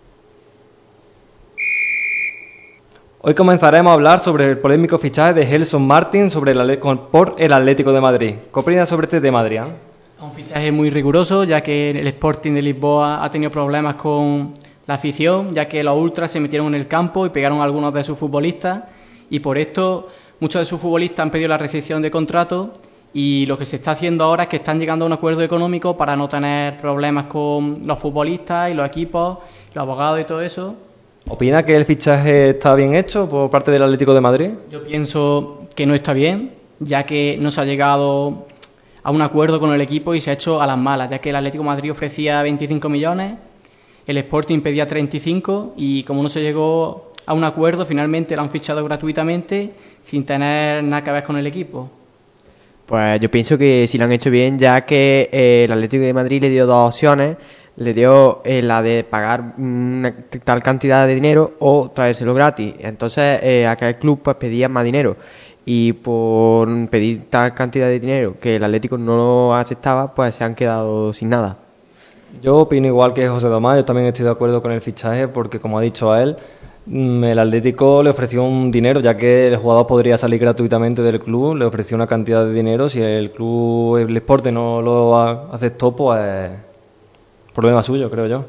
Hoy comenzaremos a hablar sobre el polémico fichaje de Gelson Martin sobre el, por el Atlético de Madrid. ¿Qué opinas sobre este tema, Adrián? Un fichaje muy riguroso, ya que el Sporting de Lisboa ha tenido problemas con la afición, ya que los ultras se metieron en el campo y pegaron a algunos de sus futbolistas, y por esto muchos de sus futbolistas han pedido la rescisión de contrato, y lo que se está haciendo ahora es que están llegando a un acuerdo económico para no tener problemas con los futbolistas y los equipos, los abogados y todo eso. ¿Opina que el fichaje está bien hecho por parte del Atlético de Madrid? Yo pienso que no está bien, ya que no se ha llegado a un acuerdo con el equipo y se ha hecho a las malas, ya que el Atlético de Madrid ofrecía veinticinco millones, el Sporting pedía treinta y cinco y como no se llegó a un acuerdo, finalmente lo han fichado gratuitamente sin tener nada que ver con el equipo. Pues yo pienso que sí lo han hecho bien, ya que eh, el Atlético de Madrid le dio dos opciones. Le dio eh, la de pagar una tal cantidad de dinero o traérselo gratis. Entonces eh, aquel club pues pedía más dinero, y por pedir tal cantidad de dinero que el Atlético no lo aceptaba, pues se han quedado sin nada. Yo opino igual que José Tomás. Yo también estoy de acuerdo con el fichaje, porque como ha dicho a él, el Atlético le ofreció un dinero, ya que el jugador podría salir gratuitamente del club, le ofreció una cantidad de dinero. Si el club, el Sporting, no lo aceptó, pues problema suyo, creo yo.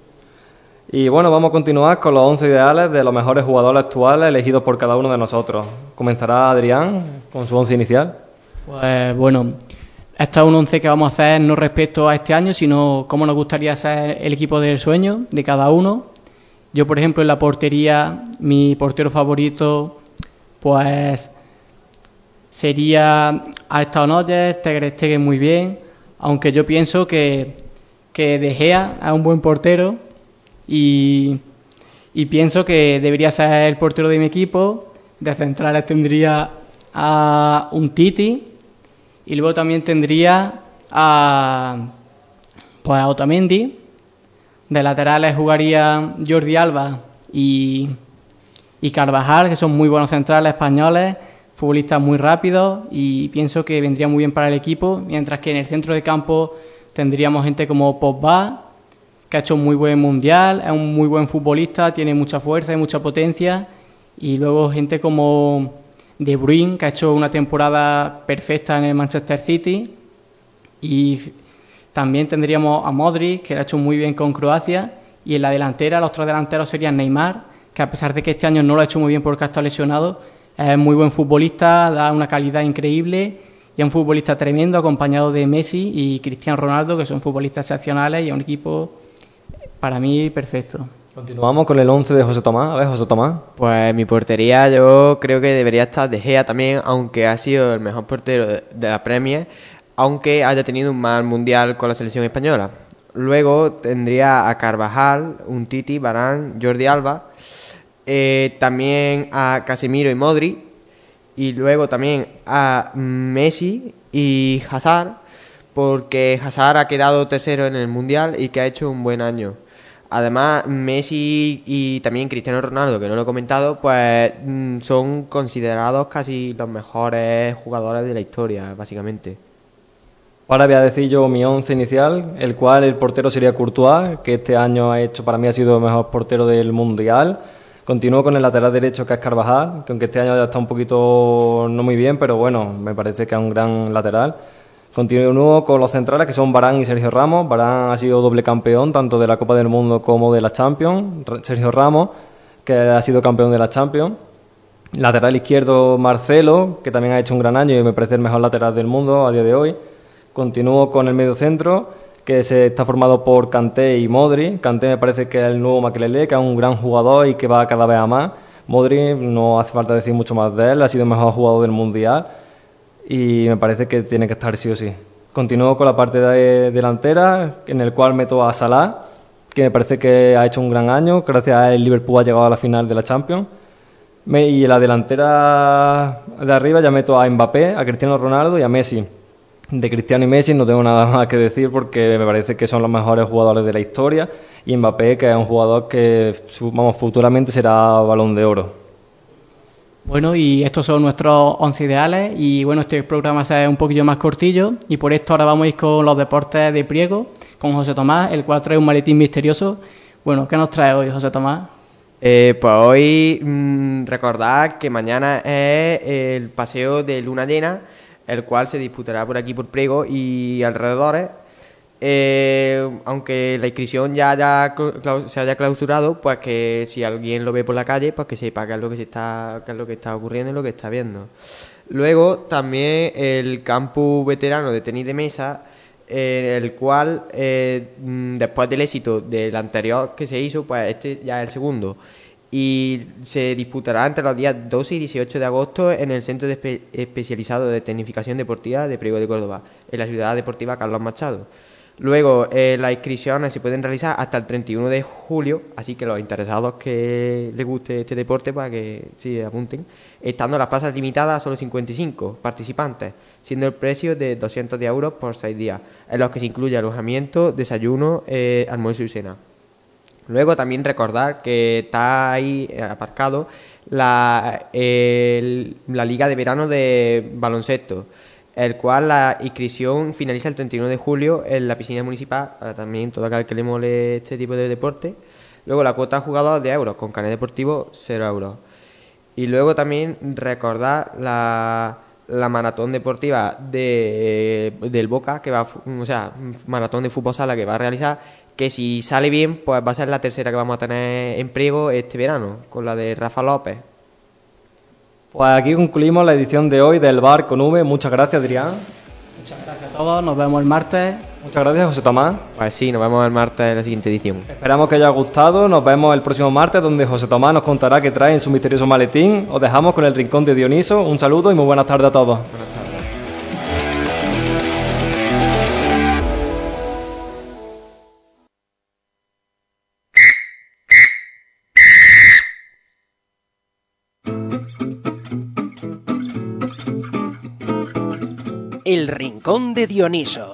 Y bueno, vamos a continuar con los once ideales de los mejores jugadores actuales elegidos por cada uno de nosotros. Comenzará Adrián con su once inicial. Pues bueno, este es un once que vamos a hacer no respecto a este año, sino cómo nos gustaría ser el equipo del sueño de cada uno. Yo, por ejemplo, en la portería, mi portero favorito, pues sería ha estado Noyes, Ter Stegen muy bien, aunque yo pienso que que De Gea es un buen portero y, y pienso que debería ser el portero de mi equipo. De centrales tendría a un Titi y luego también tendría a, pues a Otamendi. De laterales jugaría Jordi Alba y, y Carvajal, que son muy buenos centrales españoles, futbolistas muy rápidos, y pienso que vendría muy bien para el equipo, mientras que en el centro de campo tendríamos gente como Pogba, que ha hecho un muy buen mundial, es un muy buen futbolista, tiene mucha fuerza y mucha potencia, y luego gente como De Bruyne, que ha hecho una temporada perfecta en el Manchester City, y también tendríamos a Modric, que lo ha hecho muy bien con Croacia, y en la delantera los otros delanteros serían Neymar, que a pesar de que este año no lo ha hecho muy bien porque ha estado lesionado, es muy buen futbolista, da una calidad increíble, y es un futbolista tremendo, acompañado de Messi y Cristiano Ronaldo, que son futbolistas excepcionales y es un equipo, para mí, perfecto. Continuamos con el once de José Tomás. A ver, José Tomás. Pues mi portería yo creo que debería estar De Gea también, aunque ha sido el mejor portero de la Premier, aunque haya tenido un mal mundial con la selección española. Luego tendría a Carvajal, Umtiti, Varane, Jordi Alba, eh, también a Casemiro y Modric, y luego también a Messi y Hazard, porque Hazard ha quedado tercero en el mundial y que ha hecho un buen año. Además, Messi y también Cristiano Ronaldo, que no lo he comentado, pues son considerados casi los mejores jugadores de la historia, básicamente. Ahora voy a decir yo mi once inicial, el cual el portero sería Courtois, que este año ha hecho, para mí ha sido el mejor portero del Mundial. Continúo con el lateral derecho, que es Carvajal, que aunque este año ya está un poquito no muy bien, pero bueno, me parece que es un gran lateral. Continúo con los centrales, que son Varane y Sergio Ramos. Varane ha sido doble campeón, tanto de la Copa del Mundo como de la Champions. Sergio Ramos, que ha sido campeón de la Champions. Lateral izquierdo, Marcelo, que también ha hecho un gran año y me parece el mejor lateral del mundo a día de hoy. Continúo con el medio centro, que se está formado por Kanté y Modric. Kanté me parece que es el nuevo Makelele, que es un gran jugador y que va cada vez a más. Modric, no hace falta decir mucho más de él, ha sido el mejor jugador del Mundial y me parece que tiene que estar sí o sí. Continúo con la parte de delantera, en el cual meto a Salah, que me parece que ha hecho un gran año. Gracias a él, el Liverpool ha llegado a la final de la Champions. Me, y en la delantera de arriba ya meto a Mbappé, a Cristiano Ronaldo y a Messi. De Cristiano y Messi no tengo nada más que decir porque me parece que son los mejores jugadores de la historia, y Mbappé, que es un jugador que vamos, futuramente será Balón de Oro. Bueno, y estos son nuestros once ideales, y bueno, este programa es un poquillo más cortillo y por esto ahora vamos a ir con los deportes de Priego, con José Tomás, el cual trae un maletín misterioso. Bueno, ¿qué nos trae hoy, José Tomás? Eh, pues hoy mmm, recordad que mañana es el paseo de Luna Llena, el cual se disputará por aquí por Priego y alrededores. Eh, aunque la inscripción ya haya, se haya clausurado, pues que si alguien lo ve por la calle, pues que sepa qué es lo que se está, qué es lo que está ocurriendo y lo que está viendo. Luego también el campus veterano de tenis de mesa, eh, el cual eh, después del éxito del anterior que se hizo, pues este ya es el segundo. Y se disputará entre los días doce y dieciocho de agosto en el Centro de Espe- Especializado de Tecnificación Deportiva de Priego de Córdoba, en la Ciudad Deportiva Carlos Machado. Luego, eh, las inscripciones se pueden realizar hasta el treinta y uno de julio, así que los interesados que les guste este deporte, para que sí apunten, estando las plazas limitadas a solo cincuenta y cinco participantes, siendo el precio de doscientos diez euros por seis días, en los que se incluye alojamiento, desayuno, eh, almuerzo y cena. Luego también recordar que está ahí aparcado la, el, la Liga de Verano de Baloncesto, el cual la inscripción finaliza el treinta y uno de julio en la piscina municipal, para también todo aquel que le mole este tipo de deporte. Luego la cuota jugador de euros, con carnet deportivo cero euros. Y luego también recordar la, la maratón deportiva de, del Boca, que va, o sea, maratón de fútbol sala que va a realizar, que si sale bien, pues va a ser la tercera que vamos a tener en Priego este verano, con la de Rafa López. Pues aquí concluimos la edición de hoy del Bar con V. Muchas gracias, Adrián. Muchas gracias a todos, nos vemos el martes. Muchas gracias, José Tomás. Pues sí, nos vemos el martes en la siguiente edición. Esperamos que haya gustado. Nos vemos el próximo martes, donde José Tomás nos contará qué trae en su misterioso maletín. Os dejamos con el Rincón de Dioniso. Un saludo y muy buenas tardes a todos. Buenas tardes. El Rincón de Dioniso.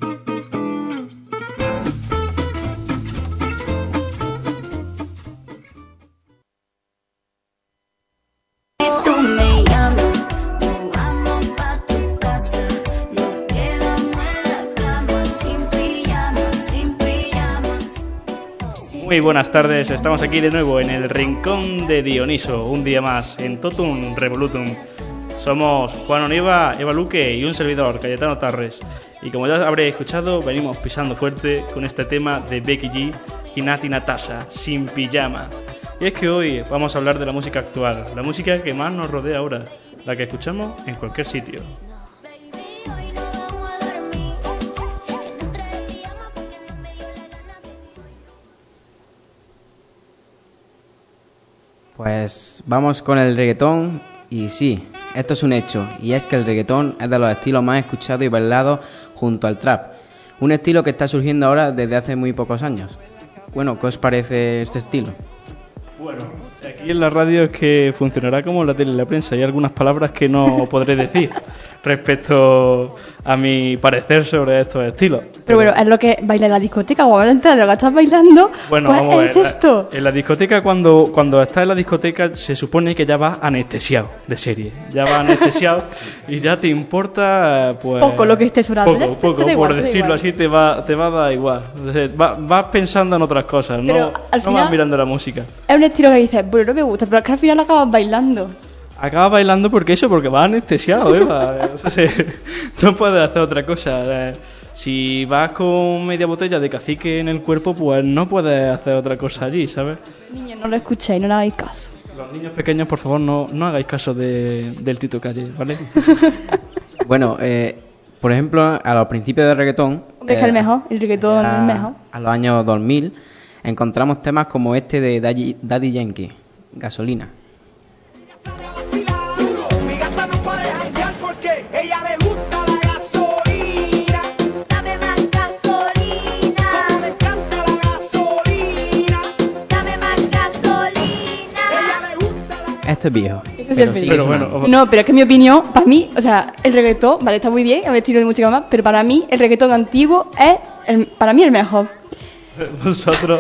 Tú me llamas, nos vamos pa' tu casa, nos quedamos en la cama, sin pijama, sin pijama. Muy buenas tardes, estamos aquí de nuevo en el Rincón de Dioniso, un día más en Totum Revolutum. Somos Juan Oniva, Eva Luque y un servidor, Cayetano Tarres. Y como ya habréis escuchado, venimos pisando fuerte con este tema de Becky G y Nati Natasha, Sin Pijama. Y es que hoy vamos a hablar de la música actual, la música que más nos rodea ahora, la que escuchamos en cualquier sitio. Pues vamos con el reggaetón y sí, esto es un hecho, y es que el reggaetón es de los estilos más escuchados y bailados junto al trap, un estilo que está surgiendo ahora desde hace muy pocos años. Bueno, ¿qué os parece este estilo? Bueno, aquí en la radio es que funcionará como la tele y la prensa, hay algunas palabras que no podré decir respecto a mi parecer sobre estos estilos. Pero bueno, es lo que baila en la discoteca, cuando entras de lo que estás bailando, Bueno, pues vamos a ver, es la- esto. en la discoteca, cuando, cuando estás en la discoteca, se supone que ya vas anestesiado de serie. Ya vas anestesiado y ya te importa, pues... Poco lo que esté sonando. Poco, Ya te- poco, te da igual, por te da decirlo igual. así, te va, te va a dar igual. O sea, va- vas pensando en otras cosas, Pero no, al no final- vas mirando la música. Es un estilo que dices, bueno, no me gusta, pero es que al final acabas bailando. Acabas bailando porque eso, porque vas anestesiado, Eva. O sea, se- no puedes hacer otra cosa. Eh, Si vas con media botella de cacique en el cuerpo, pues no puedes hacer otra cosa allí, ¿sabes? Niños, no lo escuchéis, no le hagáis caso. Los niños pequeños, por favor, no, no hagáis caso de, del Tito Calle, ¿vale? Bueno, eh, por ejemplo, a los principios del reggaetón... Hombre, es que eh, el mejor, el reggaetón es a, el mejor. a los años dos mil encontramos temas como este de Daddy, Daddy Yankee, Gasolina. Mi gata no para de janguear porque ella le gusta la gasolina. Dame más gasolina. Me encanta la gasolina. Dame más gasolina. Ella le gusta. Este es viejo. Ese es pero el sigue peligro. sonando. No, pero es que en mi opinión, para mí, o sea, el reggaetón, vale, está muy bien, es un estilo de música más, pero para mí el reggaetón antiguo es, el, para mí, el mejor. Vosotros,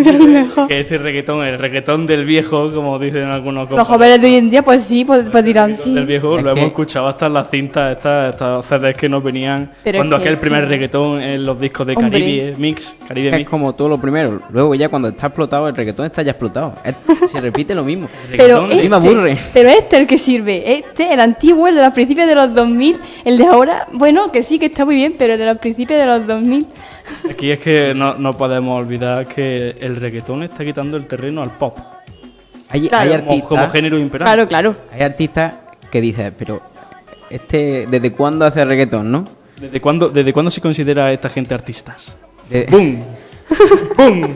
que este reggaetón, el reggaetón del viejo, como dicen algunos Los jóvenes de hoy en día, pues sí, pues, pues dirán sí. del viejo, Es lo que- hemos escuchado hasta en las cintas, estas, estas C Ds que nos venían Pero cuando es que- aquel primer reggaetón en los discos de Hombre. Caribe Mix, Caribe Es Mix. como todo lo primero. Luego ya cuando está explotado, el reggaetón está ya explotado. Es- se repite lo mismo. Pero a mí me este, aburre. pero este es el que sirve, este, el antiguo, el de los principios de los dos mil, el de ahora, bueno, que sí, que está muy bien, pero el de los principios de los dos mil, Aquí es que no, no podemos olvidar que el reggaetón está quitando el terreno al pop. Hay, Claro. hay Como- artistas, como género imperante. Claro, claro. Hay artistas que dicen, pero este, ¿desde cuándo hace reggaetón, no? ¿Desde cuándo, ¿Desde cuándo se considera a esta gente artistas? De- ¡Bum! ¡Bum!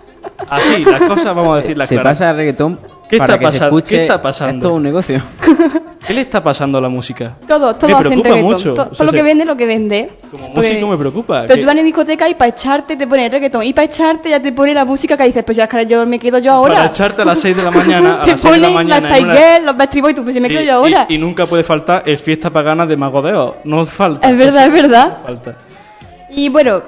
Así, las cosas vamos a decirlas se claras. pasa el reggaetón ¿Qué para está que se pasando? escuche. ¿Qué está pasando? Esto es un negocio. ¿Qué le está pasando a la música? todo, todo Me hacen preocupa reggaetón, mucho. to- O sea, todo lo que se- vende, lo que vende. Como Porque- músico me preocupa. Pero que- tú vas a la discoteca y para echarte te pone el reggaetón, y para echarte ya te pone la música que dices, pues ya es que yo me quedo yo ahora. Para echarte a las seis de la mañana, a te las seis de la ponen mañana. las en una- Spice Girls, los Backstreet Boys, tú pues yo me Sí, quedo yo ahora. Y, y nunca puede faltar el Fiesta Pagana de Mago de Oz. No falta. Es verdad, es verdad. No falta. Y bueno,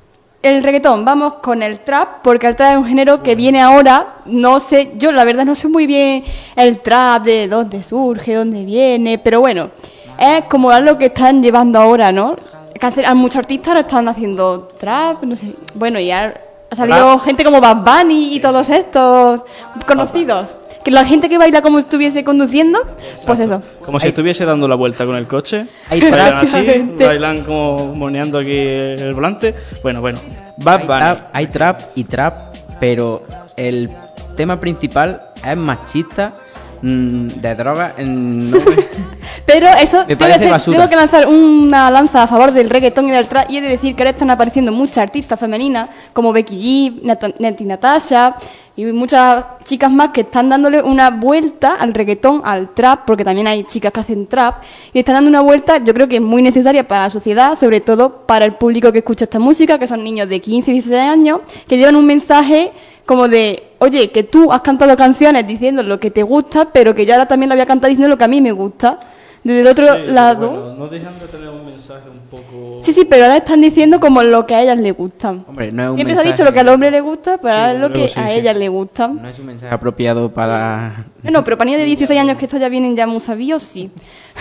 el reggaetón, vamos con el trap, porque el trap es un género que viene ahora, no sé, yo la verdad no sé muy bien el trap, de dónde surge, dónde viene, pero bueno, es como algo que están llevando ahora, ¿no? Que hace- a muchos artistas ahora están haciendo trap, no sé, bueno, y ha, ha salido Rap. gente como Bad Bunny y todos estos conocidos. Que la gente que baila como estuviese conduciendo, pues eso. Como si estuviese dando la vuelta con el coche. Hay bailan así, prácticamente. bailan como moneando aquí el volante. Bueno, bueno. Bad Hay Bunny. trap, hay trap y trap, pero el tema principal es machista, mm, de droga. mm, no me- Pero eso, Me debe parece ser- basura. tengo que lanzar una lanza a favor del reggaetón y del trap, y he de decir que ahora están apareciendo muchas artistas femeninas, como Becky G, Nat- Nati Natasha, y muchas chicas más que están dándole una vuelta al reggaetón, al trap, porque también hay chicas que hacen trap, y están dando una vuelta, yo creo que es muy necesaria para la sociedad, sobre todo para el público que escucha esta música, que son niños de quince y dieciséis años, que llevan un mensaje como de, oye, que tú has cantado canciones diciendo lo que te gusta, pero que yo ahora también lo voy a cantar diciendo lo que a mí me gusta. Desde el otro Sí, pero lado. bueno, no dejan de tener un mensaje un poco. Sí, sí, pero ahora están diciendo como lo que a ellas les gusta. Hombre, no es un Siempre se ha mensaje- dicho lo que al hombre le gusta, pero ahora es lo luego que sí, a sí. ellas les gusta. No es un mensaje apropiado para... No, pero para niños de dieciséis años que estos ya vienen ya muy sabios, sí.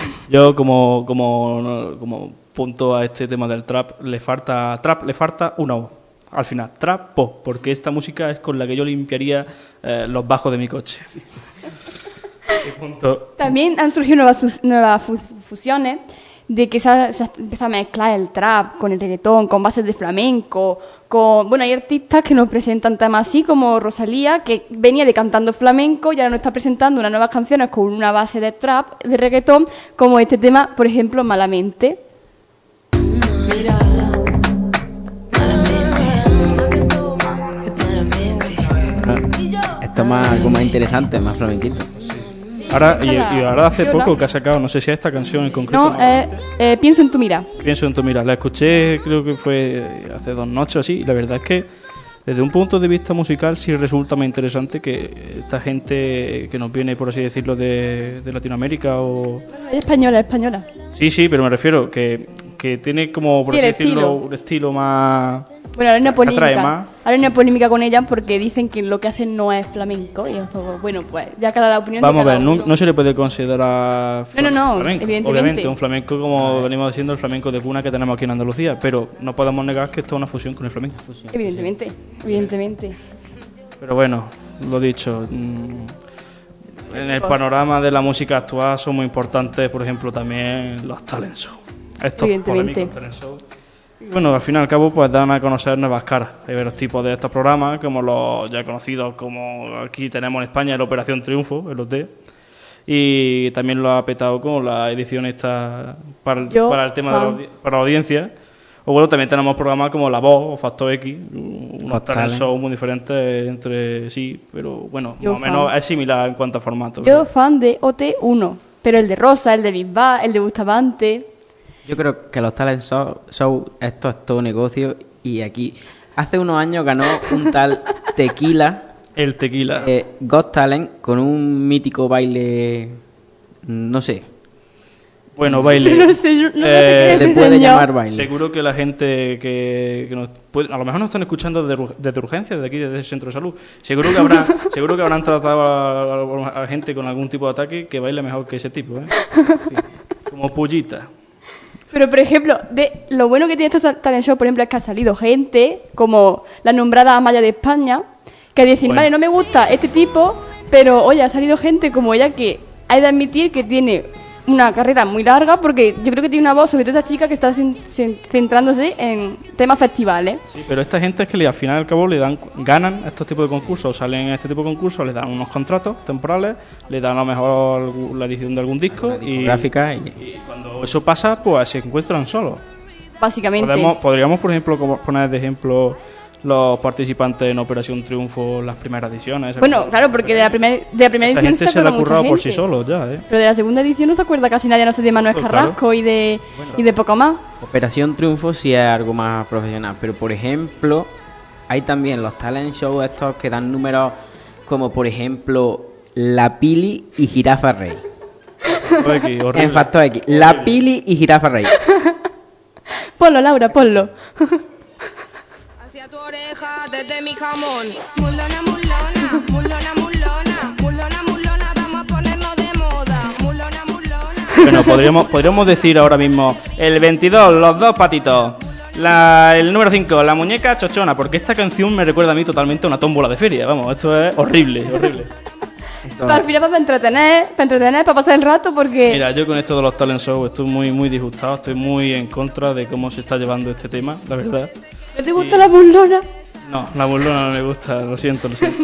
Yo como, como, no, como punto a este tema del trap, le falta trap, le falta una O. Al final, trap pop, porque esta música es con la que yo limpiaría eh, los bajos de mi coche. Y punto. También han surgido nuevas, sus- nuevas fus- fusiones de que se ha, se ha empezado a mezclar el trap con el reggaetón, con bases de flamenco, con... Bueno, hay artistas que nos presentan temas así, como Rosalía, que venía de cantando flamenco y ahora nos está presentando unas nuevas canciones con una base de trap, de reggaetón, como este tema, por ejemplo, Malamente. Esta Esto es más, algo más interesante, más flamenquito. Ahora, y, y ahora hace poco que ha sacado, no sé si esta canción en concreto. No, eh, eh, pienso en tu mira. Pienso en tu mira. La escuché, creo que fue hace dos noches o así. Y la verdad es que desde un punto de vista musical sí resulta más interesante que esta gente que nos viene, por así decirlo, de, de Latinoamérica o... Es española, es española. Sí, sí, pero me refiero que, que tiene como, por Sí, así el decirlo, estilo. un estilo más... Bueno, ahora hay una que atrae polémica. más. Ahora hay una polémica con ella porque dicen que lo que hacen no es flamenco. Y esto, bueno, pues ya cada la opinión Vamos de a cada ver, no, uno. no se le puede considerar No, no, no, flamenco. evidentemente. Obviamente, un flamenco como venimos diciendo, el flamenco de cuna que tenemos aquí en Andalucía, pero no podemos negar que esto es una fusión con el flamenco. Evidentemente, evidentemente. Pero bueno, lo dicho, mm, en el panorama de la música actual son muy importantes, por ejemplo, también los talent show. Estos Evidentemente. polémicos talent show. Y bueno, al fin y al cabo, pues dan a conocer nuevas caras. Hay varios tipos de estos programas, como los ya conocidos, como aquí tenemos en España, la Operación Triunfo, el O T. Y también lo ha petado con la edición esta para el, Yo, para el tema de la, fan. audi- para la audiencia. O bueno, también tenemos programas como La Voz o Factor X, unos Got talent Talent. shows muy diferentes entre sí, pero bueno, Yo más o menos fan. es similar en cuanto a formato. Yo fan de O T uno, pero el de Rosa, el de Bisbal, el de Bustamante. Yo creo que los talent show, show, esto es todo negocio y aquí hace unos años ganó un tal Tequila, el Tequila, eh, Got Talent con un mítico baile, no sé. Bueno, baile. No sé, yo- no sé qué es Se ese puede señor. llamar baile. Seguro que la gente que, que nos puede- a lo mejor nos están escuchando desde, ur- desde urgencias, desde aquí, desde el centro de salud. Seguro que habrán, seguro que habrán tratado a, a- a gente con algún tipo de ataque que baile mejor que ese tipo, ¿eh? Sí. Como Pullita. Pero, por ejemplo, de lo bueno que tiene estos talent show, por ejemplo, es que ha salido gente como la nombrada Amaya de España, que dicen, Bueno. vale, no me gusta este tipo, pero oye, ha salido gente como ella que hay de admitir que tiene una carrera muy larga, porque yo creo que tiene una voz, sobre todo esta chica que está cen- cen- centrándose en temas festivales. Sí, pero esta gente es que le- al final y al cabo le dan, ganan estos tipos de concursos, salen en este tipo de concursos, les dan unos contratos temporales, le dan a lo mejor algu- la edición de algún disco y, discográfica y- y cuando eso pasa, pues se encuentran solos. Básicamente. Podemos- podríamos, por ejemplo, como poner de ejemplo los participantes en Operación Triunfo, las primeras ediciones. Bueno, claro, porque de la, primer, de la primera Esa edición gente se se la acuerda ha mucha currado por gente. sí solos ya, ¿eh? Pero de la segunda edición no se acuerda casi nadie, no sé, de Manuel Pues claro. Carrasco y de y de poco más. Operación Triunfo sí es algo más profesional, pero por ejemplo, hay también los talent shows estos que dan números como por ejemplo La Pili y Jirafa Rey. Factor X, horrible. En Factor X, La Pili y Jirafa Rey. Ponlo, Laura, ponlo. Hacia tu oreja desde mi jamón. Mulona, mulona, mulona, mulona, mulona, mulona, vamos a ponernos de moda. Mulona, mulona. Bueno, podríamos, podríamos decir ahora mismo el veintidós, los dos patitos. La, el número cinco, la muñeca chochona, porque esta canción me recuerda a mí totalmente a una tómbola de feria. Vamos, esto es horrible, horrible. Para, al final para entretener, para entretener, para pasar el rato, porque Mira, yo con esto de los talent shows estoy muy, muy disgustado, estoy muy en contra de cómo se está llevando este tema, la verdad. ¿no te gusta la burlona? No, la burlona no me gusta, lo siento, lo siento.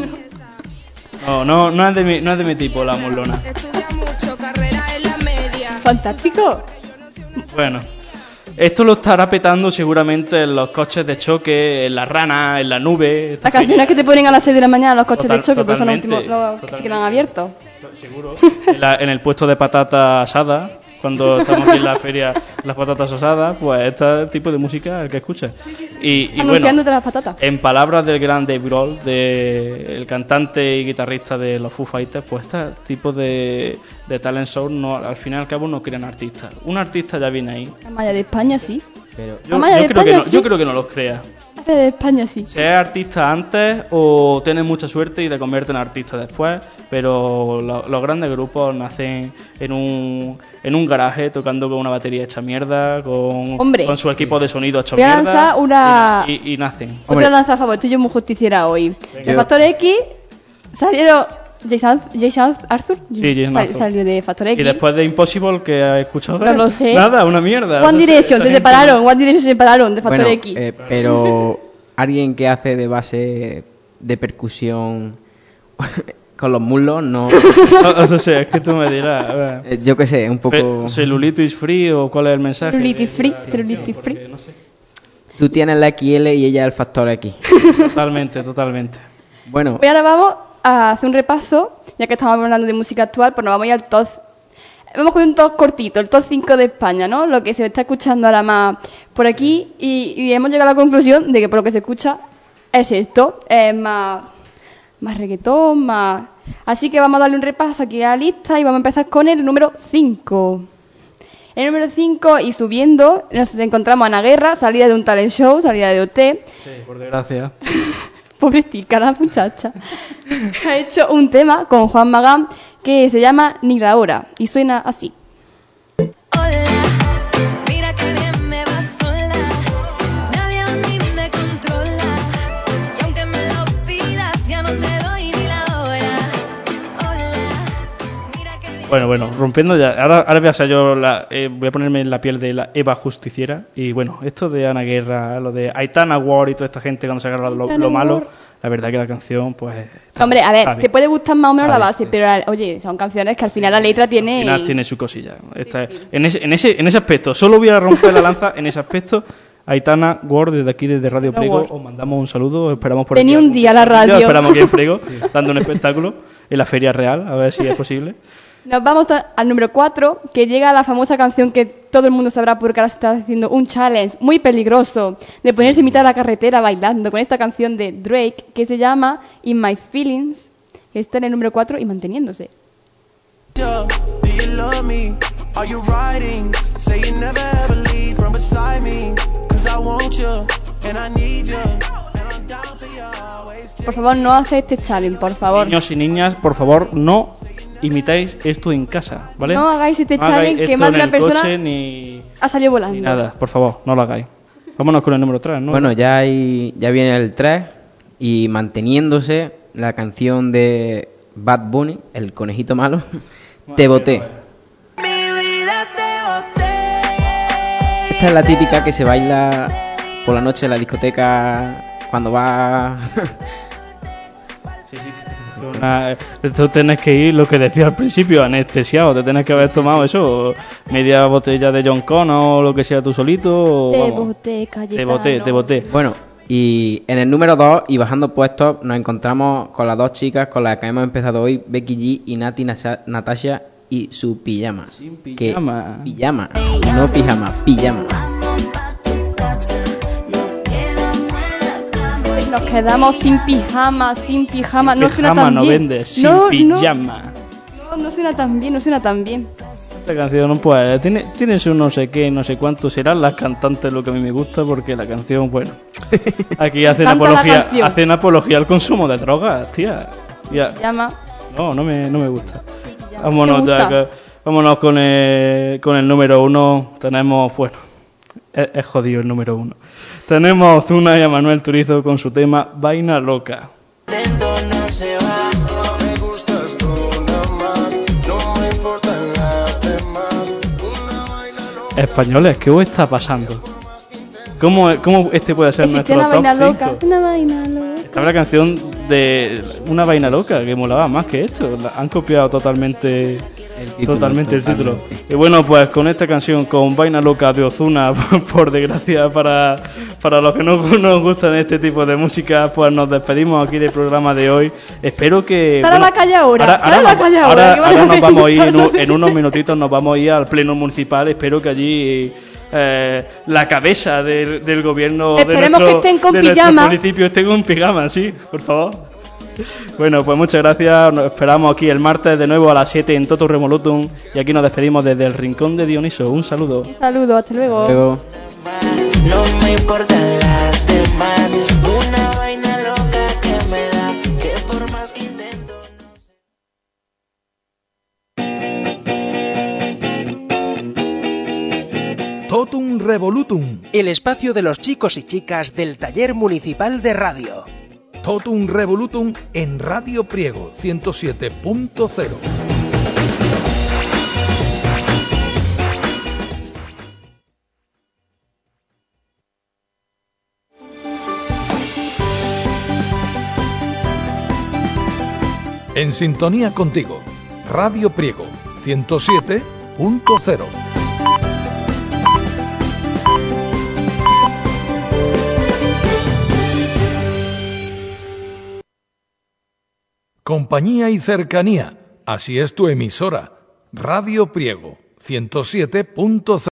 No, no, no es de mi, no es de mi tipo la burlona. Estudia mucho, carrera en la media. Fantástico. Bueno, esto lo estará petando seguramente en los coches de choque, en la rana, en la nube. Las canciones que te ponen a las seis de la mañana los coches Total- de choque, pues son los totalmente, últimos los que se quedan abiertos. Seguro. En, la- en el puesto de patata asada, cuando estamos aquí en la feria, las patatas asadas, pues este tipo de música es el que escucha. Y, y bueno, Anunciándote las patatas. en palabras del gran Dave Grohl, de, el cantante y guitarrista de los Foo Fighters, pues este tipo de, de talent show no, al fin y al cabo no crean artistas. Un artista ya viene ahí. Amaya de España sí. Yo, Amaya yo de creo que España no, sí. yo creo que no los crea. Amaya de España sí. Se es artista antes o tienes mucha suerte y te conviertes en artista después, pero lo- los grandes grupos nacen en un, en un garaje tocando con una batería hecha mierda, con, Hombre. con su equipo de sonido hecho Voy a mierda lanzar una- y, y- y nacen. Otra lanza a favor, estoy yo muy justiciera hoy. Venga. En Factor X salieron Jason, Jason Arthur. Sí, Jason Sal- Arthur. Salió de Factor X. Y después de Impossible, que has escuchado de No él? lo sé. Nada, una mierda. One Esa- Direction, esa se gente- separaron. One Direction se separaron de Factor Bueno, X. eh, pero alguien que hace de base de percusión con los muslos no... No, eso sí, es que tú me dirás. a ver. Eh, Yo qué sé, un poco... Fe- ¿Celulitis free o cuál es el mensaje? Celulitis free, celulitis free. Tú tienes la X L y ella el factor X. Totalmente, totalmente. Bueno, Y ahora vamos a hacer un repaso, ya que estamos hablando de música actual, pues nos vamos a ir al top. Vamos con un top cortito, el top cinco de España, ¿no? Lo que se está escuchando ahora más por aquí, y, y hemos llegado a la conclusión de que por lo que se escucha es esto, es más, más reggaetón, más... Así que vamos a darle un repaso aquí a la lista y vamos a empezar con el número cinco. En el número cinco, y subiendo, nos encontramos a Ana Guerra, salida de un talent show, salida de O T. Sí, por desgracia. Pobrecita la muchacha. Ha hecho un tema con Juan Magán que se llama Ni la hora, y suena así. Mira que bien me va sola, nadie a mí me controla, y aunque me lo pidas ya no te doy ni la hora. Bueno, bueno, rompiendo ya. Ahora, ahora voy a ser yo la, eh, voy a ponerme en la piel de la Eva Justiciera. Y bueno, esto de Ana Guerra, lo de Aitana Ward y toda esta gente cuando se agarra lo, lo malo, la verdad que la canción, pues. Está, Hombre, a ver, está te bien. puede gustar más o menos Está la bien, base, pero oye, son canciones que al final la letra tiene. Al final tiene su cosilla. Esta- En, ese, en, ese, en ese aspecto, solo voy a romper la lanza en ese aspecto. Aitana Ward, desde aquí, desde Radio Aitana Prego, Ward. os mandamos un saludo. Esperamos por Vení aquí un algún día a la día, radio. Esperamos aquí en Prego, dando un espectáculo en la Feria Real, a ver si es posible. Nos vamos a- al número cuatro, que llega la famosa canción que todo el mundo sabrá porque ahora se está haciendo un challenge muy peligroso de ponerse en mitad de la carretera bailando con esta canción de Drake que se llama In My Feelings, que está en el número cuatro y manteniéndose. Do you love me? Are you riding? Say you never ever leave from beside me. Cause I want you and I need you. And I'm down for you always. Por favor, no hace este challenge, por favor. Niños y niñas, por favor, no imitáis esto en casa, ¿vale? No hagáis este No hagáis challenge que esto más de en una el persona coche ni, ha salido volando. ni nada, por favor, no lo hagáis. Vámonos con el número tres, ¿no? Bueno, ya, hay, ya viene el tres y manteniéndose la canción de Bad Bunny, El Conejito Malo, Te Boté. Esta es la típica que se baila por la noche en la discoteca cuando va... Sí, sí, una, esto tenés que ir, lo que decía al principio, anestesiado. Te tenés que haber tomado eso, media botella de John Connor o lo que sea tú solito. o, Te vamos, boté, Cayetano. te boté, te boté. Bueno, y en el número dos y bajando puestos nos encontramos con las dos chicas con las que hemos empezado hoy, Becky G y Nati Nasa- Natasha y su pijama. Sin pijama. Que, pijama, no pijama, pijama. Nos quedamos sin pijama, sin pijama. No suena Pijama tan no bien. vendes, sin No, no. pijama. No, no suena tan bien, no suena tan bien. Esta canción, pues, tiene, tiene su no sé qué, no sé cuánto. Serán las cantantes lo que a mí me gusta, porque la canción, bueno. Aquí hacen Canta la apología, canción. hacen apología al consumo de drogas, tía. Ya. Llama. No, no me, no me gusta. ¿Te Vámonos gusta? ya, que- vámonos con el, con el número uno. Tenemos, bueno, es, es jodido el número uno. Tenemos Ozuna y a Manuel Turizo con su tema Vaina Loca. No se va, no me gustas tú nada más. No me importan las demás. Españoles, ¿qué os está pasando? ¿Cómo, cómo este puede ser Existe nuestro una top vaina loca. cinco? Una vaina loca. Estaba la canción de Una Vaina Loca, que molaba más que esto. La- han copiado totalmente el título, totalmente, el título. totalmente. Y bueno, pues con esta canción, con Vaina Loca de Ozuna, por desgracia, para, para los que no nos gustan este tipo de música, pues nos despedimos aquí del programa de hoy. Espero que... Sara la calle ahora, ahora, Sara ahora la nos- calle ahora- ahora, que ahora vaya nos a vamos a ir, en, pensar. un- en unos minutitos nos vamos a ir al pleno municipal. Espero que allí... eh, la cabeza del, del gobierno Esperemos de nuestro, que estén con de nuestro pijama. municipio estén con pijama, sí, por favor. Bueno, pues muchas gracias. Nos esperamos aquí el martes de nuevo a las siete en Totum Revolutum. Y aquí nos despedimos desde el Rincón de Dioniso. Un saludo. Un saludo, hasta luego. No me importan las demás. Una vaina loca que me da. Que por más que intento. Totum Revolutum. El espacio de los chicos y chicas del Taller Municipal de Radio. Totum Revolutum en Radio Priego ciento siete punto cero. En sintonía contigo, Radio Priego ciento siete punto cero. Compañía y cercanía. Así es tu emisora. Radio Priego ciento siete punto cero.